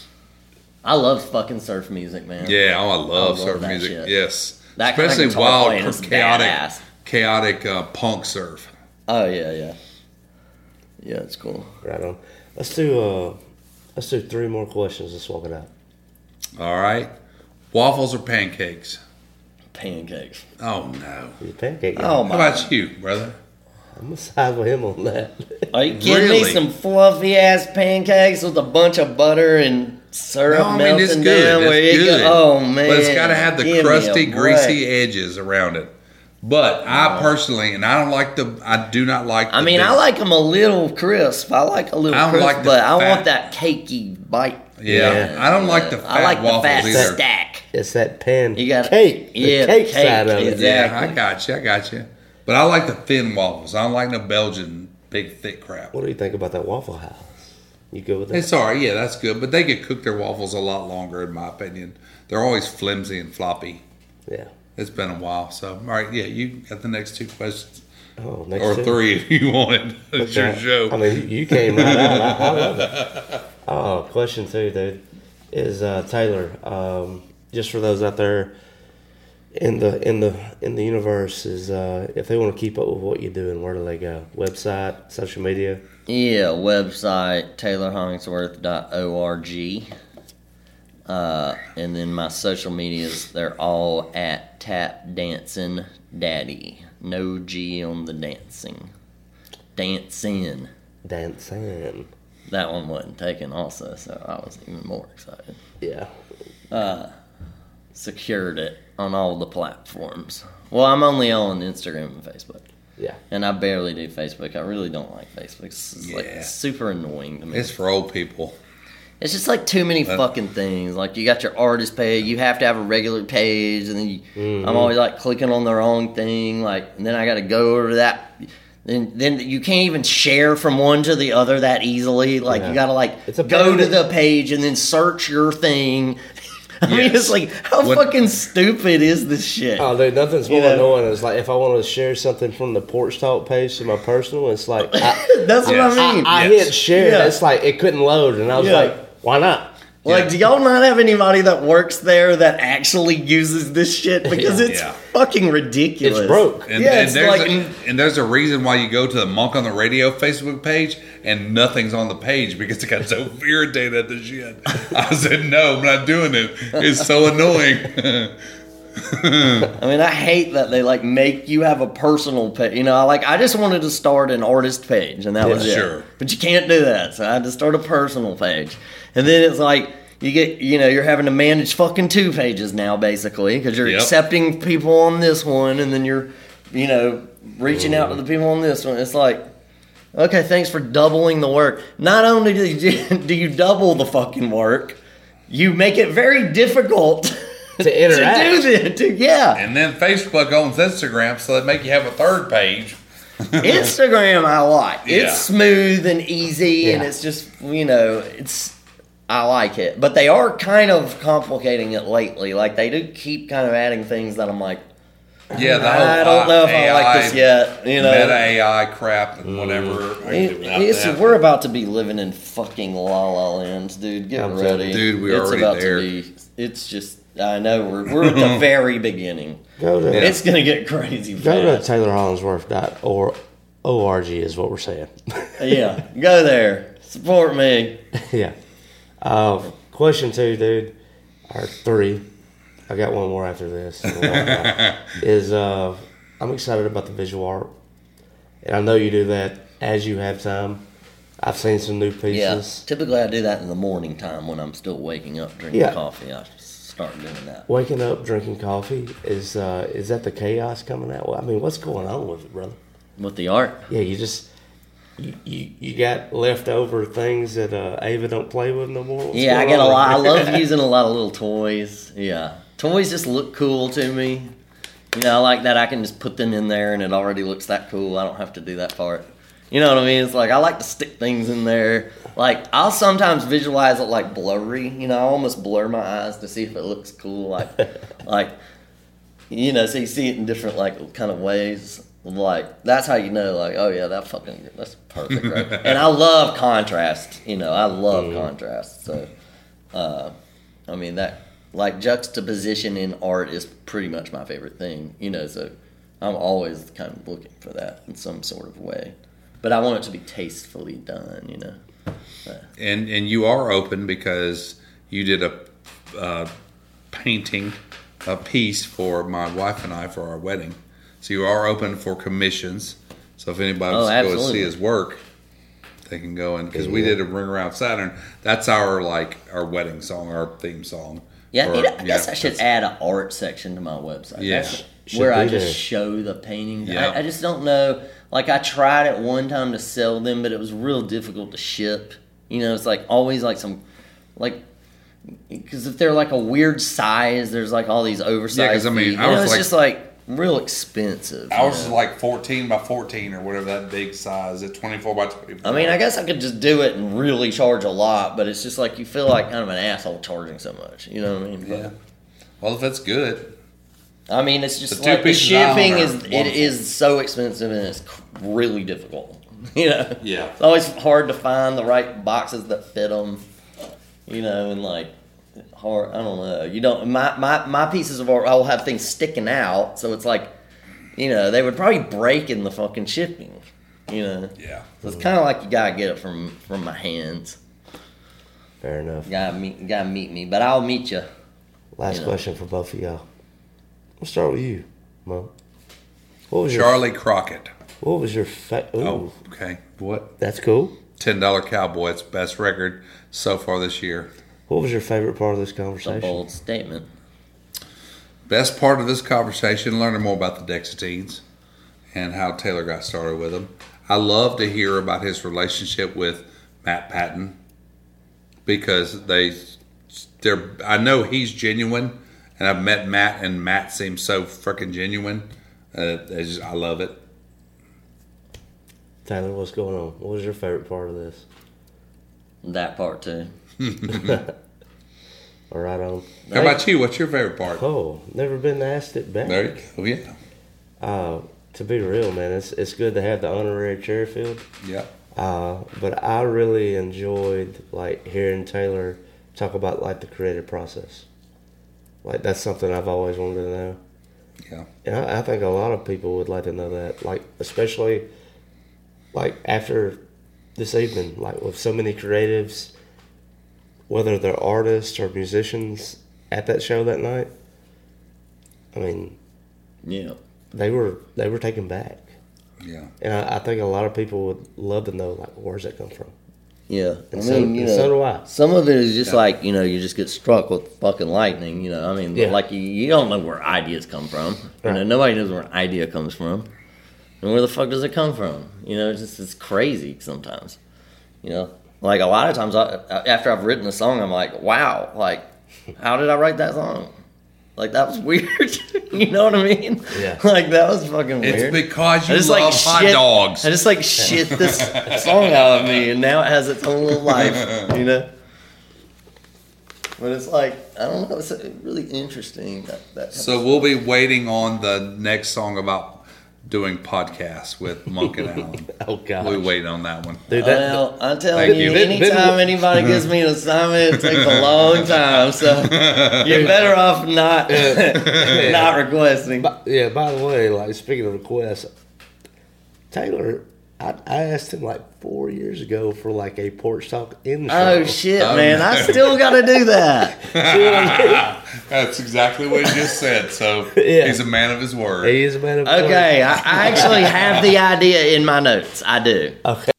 Speaker 5: I love fucking surf music, man.
Speaker 4: yeah. Oh, I love,
Speaker 5: I love
Speaker 4: surf
Speaker 5: that
Speaker 4: music.
Speaker 5: shit.
Speaker 4: Yes,
Speaker 5: That kind of
Speaker 4: especially
Speaker 5: guitar
Speaker 4: wild,
Speaker 5: playing is
Speaker 4: chaotic,
Speaker 5: badass.
Speaker 4: chaotic uh, punk surf.
Speaker 5: Oh yeah, yeah, yeah. It's cool.
Speaker 3: Right on. Let's do uh, let's do three more questions. Let's walk it out.
Speaker 4: All right, waffles or pancakes?
Speaker 5: Pancakes.
Speaker 4: Oh no.
Speaker 3: You pancake. guy.
Speaker 5: Oh
Speaker 4: How
Speaker 5: my.
Speaker 4: about you, brother?
Speaker 3: I'm gonna side with him on that.
Speaker 5: Are you kidding me?
Speaker 4: Really?
Speaker 5: Some fluffy ass pancakes with a bunch of butter and syrup
Speaker 4: No, I mean
Speaker 5: melting
Speaker 4: it's good.
Speaker 5: down. Where
Speaker 4: It's
Speaker 5: you
Speaker 4: good.
Speaker 5: go. Oh man.
Speaker 4: But it's got to have the
Speaker 5: Give me a
Speaker 4: crusty,
Speaker 5: break.
Speaker 4: greasy edges around it. But I personally, and I don't like the, I do not like. The
Speaker 5: I mean,
Speaker 4: big-
Speaker 5: I like them a little crisp. I like a little
Speaker 4: I don't
Speaker 5: crisp,
Speaker 4: like the
Speaker 5: but I
Speaker 4: fat-
Speaker 5: want that cakey bite.
Speaker 4: Yeah, I don't like the fat
Speaker 5: I like the
Speaker 4: waffles
Speaker 5: fat
Speaker 4: either.
Speaker 5: stack.
Speaker 3: It's that pan
Speaker 5: You got
Speaker 3: cake. The
Speaker 5: yeah,
Speaker 3: cake,
Speaker 5: the cake,
Speaker 3: side of it.
Speaker 5: exactly.
Speaker 4: Yeah, I got you. I got you. But I like the thin waffles. I don't like no Belgian big thick crap.
Speaker 3: What do you think about that Waffle House? You good with that?
Speaker 4: It's all right. Yeah, that's good. But they could cook their waffles a lot longer, in my opinion. They're always flimsy and floppy.
Speaker 3: Yeah.
Speaker 4: It's been a while. So, all right. Yeah, you got the next two questions.
Speaker 3: Oh, next
Speaker 4: Or
Speaker 3: two.
Speaker 4: three if you wanted. It's your
Speaker 3: Okay.
Speaker 4: show.
Speaker 3: I mean, you came right out. I, I love it. Oh, question two, dude, is uh, Taylor. Um, just for those out there in the in the in the universe is uh, if they want to keep up with what you're doing, where do they go? Website, social media?
Speaker 5: Yeah, website taylor hollingsworth dot org. Uh, and then my social medias, they're all at Tap Dancing Daddy. No G on the dancing. Dancing.
Speaker 3: Dancing.
Speaker 5: That one wasn't taken also, so I was even more excited.
Speaker 3: Yeah.
Speaker 5: Uh, secured it on all the platforms. Well, I'm only on Instagram and Facebook.
Speaker 3: Yeah.
Speaker 5: And I barely do Facebook. I really don't like Facebook. It's
Speaker 4: Yeah.
Speaker 5: like super annoying to me.
Speaker 4: It's for old people.
Speaker 5: It's just like too many fucking things. Like you got your artist page, you have to have a regular page, and then you,
Speaker 3: Mm-hmm.
Speaker 5: I'm always like clicking on the wrong thing. Like, and then I got to go over to that. Then, then you can't even share from one to the other that easily. Like
Speaker 3: Yeah.
Speaker 5: you got to like
Speaker 3: It's a
Speaker 5: go to
Speaker 3: pain.
Speaker 5: the page and then search your thing. I mean,
Speaker 4: Yes.
Speaker 5: it's like how
Speaker 4: What-
Speaker 5: fucking stupid is this shit?
Speaker 3: Oh, dude, nothing's more
Speaker 5: You know?
Speaker 3: annoying. It's like if I want to share something from the Porch Talk page to my personal, it's like I,
Speaker 5: That's what
Speaker 4: Yes.
Speaker 5: I mean.
Speaker 3: I
Speaker 4: Yes.
Speaker 3: hit share.
Speaker 5: Yeah.
Speaker 3: It's like it couldn't load, and I was
Speaker 5: Yeah.
Speaker 3: like, why not?
Speaker 5: Like,
Speaker 4: Yeah.
Speaker 5: do y'all not have anybody that works there that actually uses this shit? Because
Speaker 3: Yeah.
Speaker 5: it's
Speaker 4: Yeah.
Speaker 5: fucking ridiculous.
Speaker 3: It's broke.
Speaker 4: And,
Speaker 5: Yeah,
Speaker 4: and
Speaker 5: it's
Speaker 4: there's
Speaker 5: like-
Speaker 4: a, and there's a reason why you go to the Monk on the Radio Facebook page and nothing's on the page because it got so irritated at the shit. I said, no, I'm not doing it. It's so annoying.
Speaker 5: I mean, I hate that they like make you have a personal page. You know, like I just wanted to start an artist page, and that
Speaker 3: Yeah,
Speaker 5: was it.
Speaker 4: sure.
Speaker 5: But you can't do that, so I had to start a personal page. And then it's like you get, you know, you're having to manage fucking two pages now, basically, because you're
Speaker 4: Yep.
Speaker 5: accepting people on this one, and then you're, you know, reaching out to the people on this one. It's like, okay, thanks for doubling the work. Not only do you, do you double the fucking work, you make it very difficult
Speaker 3: To interact.
Speaker 5: to do that. To, yeah.
Speaker 4: And then Facebook owns Instagram, so they make you have a third page.
Speaker 5: Instagram I like.
Speaker 4: Yeah.
Speaker 5: It's smooth and easy, and
Speaker 3: Yeah.
Speaker 5: it's just, you know, it's I like it. But they are kind of complicating it lately. Like they do keep kind of adding things that I'm like,
Speaker 4: Yeah, the whole
Speaker 5: I don't know if I
Speaker 4: A I,
Speaker 5: like this yet. You know,
Speaker 4: Meta A I crap and whatever.
Speaker 5: It- it's, we're about to be living in fucking La La Land, dude. Get
Speaker 3: I'm
Speaker 5: ready,
Speaker 4: Dude, we're
Speaker 5: it's
Speaker 4: already
Speaker 5: about
Speaker 4: there.
Speaker 5: to be. It's just, I know we're we're at the very beginning.
Speaker 3: Go to
Speaker 5: It's gonna get crazy
Speaker 3: go to
Speaker 5: fast.
Speaker 3: taylor hollingsworth dot org is what we're saying.
Speaker 5: Yeah, go there, support me.
Speaker 3: Yeah. Uh, question two, dude, or three. I got one more after this. is uh, I'm excited about the visual art, and I know you do that as you have time. I've seen some new
Speaker 5: Yeah,
Speaker 3: pieces.
Speaker 5: typically I do that in the morning time when I'm still waking up, drinking
Speaker 3: Yeah.
Speaker 5: coffee. I start doing that.
Speaker 3: Waking up, drinking coffee is uh, is that the chaos coming out? Well, I mean, what's going on with it, brother?
Speaker 5: With the art,
Speaker 3: Yeah, you just you you, you got leftover things that uh, Ava don't play with no more. What's
Speaker 5: yeah, I
Speaker 3: going
Speaker 5: get a
Speaker 3: on?
Speaker 5: lot. I love using a lot of little toys. Yeah, toys just look cool to me. You know, I like that I can just put them in there and it already looks that cool. I don't have to do that part. You know what I mean? It's like I like to stick things in there. Like I'll sometimes visualize it like blurry. You know, I almost blur my eyes to see if it looks cool. Like, like you know, so you see it in different like kind of ways. Like that's how you know. Like, oh yeah, that fucking that's perfect, right? And I love contrast. You know, I love
Speaker 3: Mm.
Speaker 5: contrast. So, uh, I mean that like juxtaposition in art is pretty much my favorite thing. You know, so I'm always kind of looking for that in some sort of way. But I want it to be tastefully done, you know.
Speaker 4: And and you are open because you did a uh, painting, a piece for my wife and I for our wedding. So you are open for commissions. So if anybody
Speaker 5: Oh,
Speaker 4: wants to go and
Speaker 5: absolutely.
Speaker 4: see his work, they can go and because we did a Ring Around Saturn. That's our like our wedding song, our theme song.
Speaker 5: Yeah,
Speaker 4: Or-
Speaker 5: you know, I guess
Speaker 4: yeah,
Speaker 5: I should
Speaker 4: that's-
Speaker 5: add an art section to my website.
Speaker 4: Yeah.
Speaker 5: That's
Speaker 3: Should
Speaker 5: where I
Speaker 3: be
Speaker 5: just
Speaker 3: there.
Speaker 5: show the paintings.
Speaker 4: Yeah.
Speaker 5: I, I just don't know. Like I tried at one time to sell them, but it was real difficult to ship. You know, it's like always like some, like, because if they're like a weird size, there's like all these oversized.
Speaker 4: Yeah, 'cause I mean,
Speaker 5: feet. You
Speaker 4: ours
Speaker 5: know, it's
Speaker 4: like-
Speaker 5: just like real expensive. you
Speaker 4: Ours
Speaker 5: know?
Speaker 4: is like fourteen by fourteen or whatever that big size. It's twenty-four by twenty-four.
Speaker 5: I mean, I guess I could just do it and really charge a lot, but it's just like you feel like kind of an asshole charging so much. You know what I mean? But-
Speaker 4: Yeah. Well, if it's good.
Speaker 5: I mean, it's just
Speaker 4: The two
Speaker 5: like the
Speaker 4: pieces I own
Speaker 5: shipping
Speaker 4: are
Speaker 5: is it
Speaker 4: wonderful.
Speaker 5: is so expensive and it's really difficult. You know,
Speaker 4: Yeah.
Speaker 5: it's always hard to find the right boxes that fit them. You know, and like hard. I don't know. You don't. My, my my pieces of art, I'll have things sticking out, so it's like, you know, they would probably break in the fucking shipping. You know.
Speaker 4: Yeah.
Speaker 5: So it's kind of like you gotta get it from from my hands.
Speaker 3: Fair enough.
Speaker 5: You gotta meet. You gotta meet me, but I'll meet you.
Speaker 3: Last
Speaker 5: you know.
Speaker 3: question for both of y'all. We'll start with you, Mo. What was your
Speaker 4: Charlie Crockett.
Speaker 3: What was your fa- Ooh,
Speaker 4: Oh, okay. What?
Speaker 3: that's cool.
Speaker 4: ten dollar Cowboy. It's best record so far this year.
Speaker 3: What was your favorite part of this
Speaker 5: It's a
Speaker 3: conversation?
Speaker 5: bold statement.
Speaker 4: Best part of this conversation, learning more about the Dexatines and how Taylor got started with them. I love to hear about his relationship with Matt Patton because they, they're. I know he's genuine, and I've met Matt, and Matt seems so freaking genuine. Uh, I just, I love it.
Speaker 3: Tyler, what's going on? What was your favorite part of this?
Speaker 5: That part too.
Speaker 3: All right, on.
Speaker 4: How about you? What's your favorite part?
Speaker 3: Oh, never been asked it back.
Speaker 4: There you go. Yeah.
Speaker 3: Uh, to be real, man, it's it's good to have the honorary Cherryfield.
Speaker 4: Yeah.
Speaker 3: Uh, but I really enjoyed like hearing Taylor talk about like the creative process. Like that's something I've always wanted to know.
Speaker 4: Yeah.
Speaker 3: And I, I think a lot of people would like to know that. Like especially like after this evening, like with so many creatives, whether they're artists or musicians at that show that night. I mean,
Speaker 5: Yeah.
Speaker 3: they were they were taken back.
Speaker 4: Yeah.
Speaker 3: And I, I think a lot of people would love to know, like, where's that come from?
Speaker 5: Yeah,
Speaker 3: And
Speaker 5: I
Speaker 3: so-
Speaker 5: mean, you
Speaker 3: and
Speaker 5: know,
Speaker 3: so do I.
Speaker 5: Some of it is just
Speaker 4: Yeah.
Speaker 5: like, you know, you just get struck with fucking lightning. You know, I mean,
Speaker 3: Yeah.
Speaker 5: like you, you don't know where ideas come from. You know,
Speaker 3: Right.
Speaker 5: nobody knows where an idea comes from, and where the fuck does it come from? You know, it's just it's crazy sometimes. You know, like a lot of times I, after I've written a song, I'm like, wow, like, how did I write that song? Like that was weird. You know what I mean?
Speaker 3: Yeah.
Speaker 5: Like that was fucking
Speaker 4: It's
Speaker 5: weird.
Speaker 4: because
Speaker 5: I
Speaker 4: you
Speaker 5: just
Speaker 4: love
Speaker 5: like
Speaker 4: hot
Speaker 5: shit,
Speaker 4: dogs.
Speaker 5: I just like shit this song out of me, and now it has its own little life, you know. But it's like I don't know. It's really interesting. That, that
Speaker 4: So we'll be waiting on the next song about doing podcasts with Monk and Allen.
Speaker 3: Oh, gosh.
Speaker 4: We're waiting on that one.
Speaker 3: Dude, that,
Speaker 5: Well, I'm telling
Speaker 4: Thank
Speaker 5: you,
Speaker 4: you.
Speaker 5: anytime anybody gives me an assignment, it takes a long time. So you're better off not not requesting.
Speaker 3: By, yeah, by the way, like speaking of requests, Taylor, I, I asked him like four years ago for like a porch talk in the show.
Speaker 5: Oh shit,
Speaker 4: Oh,
Speaker 5: man!
Speaker 4: no.
Speaker 5: I still got to do that.
Speaker 4: That's exactly what he just said. So
Speaker 3: Yeah.
Speaker 4: he's a man of his word.
Speaker 3: He is a man of
Speaker 5: Okay, I, I actually have the idea in my notes. I do.
Speaker 3: Okay.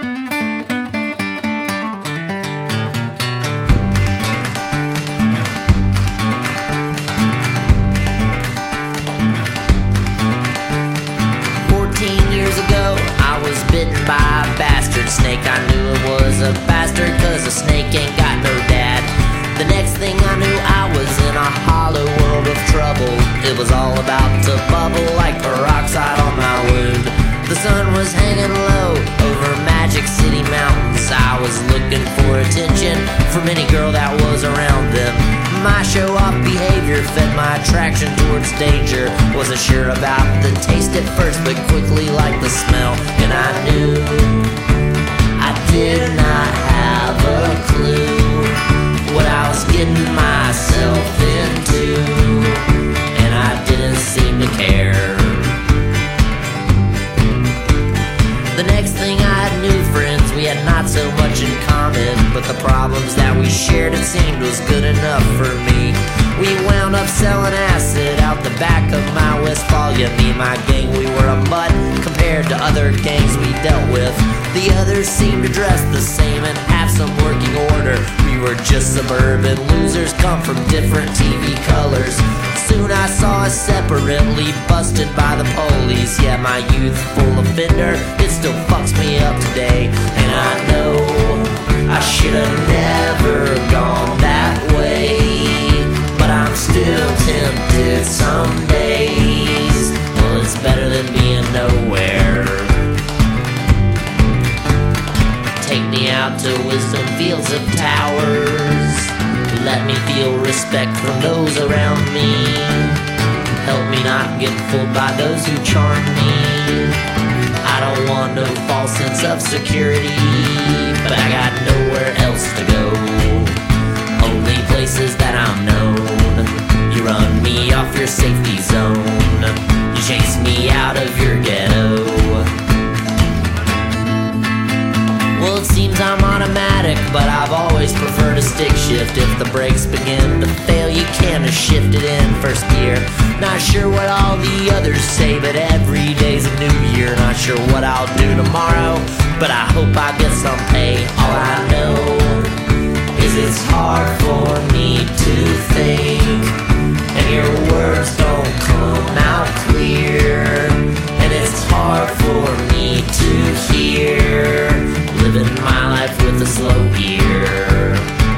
Speaker 7: Fourteen years ago, I was bitten by a bastard snake. I knew it was a bastard, cause a snake ain't got no dad. The next thing I knew, I was in a hollow world of trouble. It was all about to bubble like peroxide on my wound. The sun was hanging low over Magic City mountains. I was looking for attention from any girl that was around them. My show-off behavior fed my attraction towards danger. Wasn't sure about the taste at first, but quickly liked the smell. And I knew I did not have a clue what I was getting myself into, and I didn't seem to care. The next thing I knew, friends, we had not so much in common, but the problems that we shared, it seemed, was good enough for me. We wound up selling acid out the back of my Westphalia. Me and my gang, we were a mutt compared to other gangs we dealt with. The others seemed to dress the same and have some working order. We were just suburban losers, come from different T V colors. Soon I saw us separately busted by the police. Yeah, my youthful offender, it still fucks me up today. And I know I should have never gone that way, but I'm still tempted some days. Well, it's better than being nowhere. Take me out to wisdom fields of towers. Let me feel respect from those around me. Help me not get fooled by those who charm me. I don't want no false sense of security, but I got nowhere else to go. Only place places that I'm known. You run me off your safety zone. You chase me out of your ghetto. Well, it seems I'm automatic, but I've always preferred a stick shift. If the brakes begin to fail, you can just shift it in first gear. Not sure what all the others say, but every day's a new year. Not sure what I'll do tomorrow, but I hope I get some pay. All I know is it's hard for me to think, and your words don't come out clear. And it's hard for me to hear, living my life with a slow gear.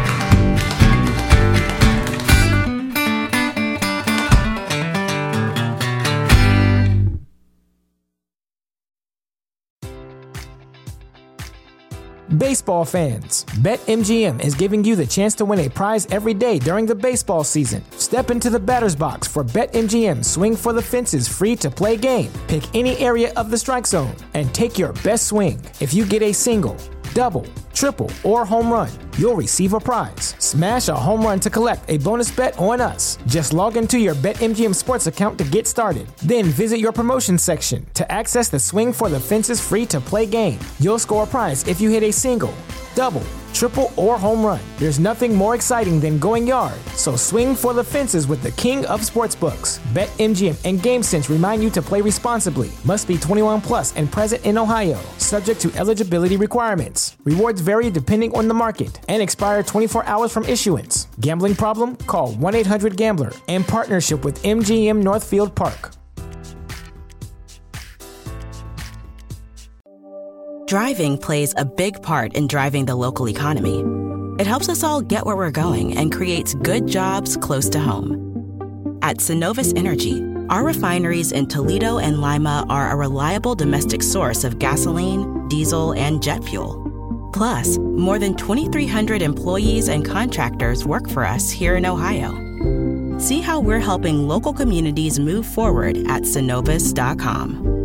Speaker 1: Baseball fans, BetMGM is giving you the chance to win a prize every day during the baseball season. Step into the batter's box for BetMGM Swing for the Fences free-to-play game. Pick any area of the strike zone and take your best swing. If you get a single, double, triple, or home run, you'll receive a prize. Smash a home run to collect a bonus bet on us. Just log into your BetMGM Sports account to get started. Then visit your promotions section to access the Swing for the Fences free-to-play game. You'll score a prize if you hit a single, double, triple, or home run. There's nothing more exciting than going yard, so swing for the fences with the king of sportsbooks. BetMGM and GameSense remind you to play responsibly. Must be twenty-one plus and present in Ohio, subject to eligibility requirements. Rewards vary depending on the market and expire twenty-four hours from issuance. Gambling problem? Call one eight hundred gambler in partnership with M G M Northfield Park.
Speaker 2: Driving plays a big part in driving the local economy. It helps us all get where we're going and creates good jobs close to home. At Synovus Energy, our refineries in Toledo and Lima are a reliable domestic source of gasoline, diesel, and jet fuel. Plus, more than twenty-three hundred employees and contractors work for us here in Ohio. See how we're helping local communities move forward at synovus dot com.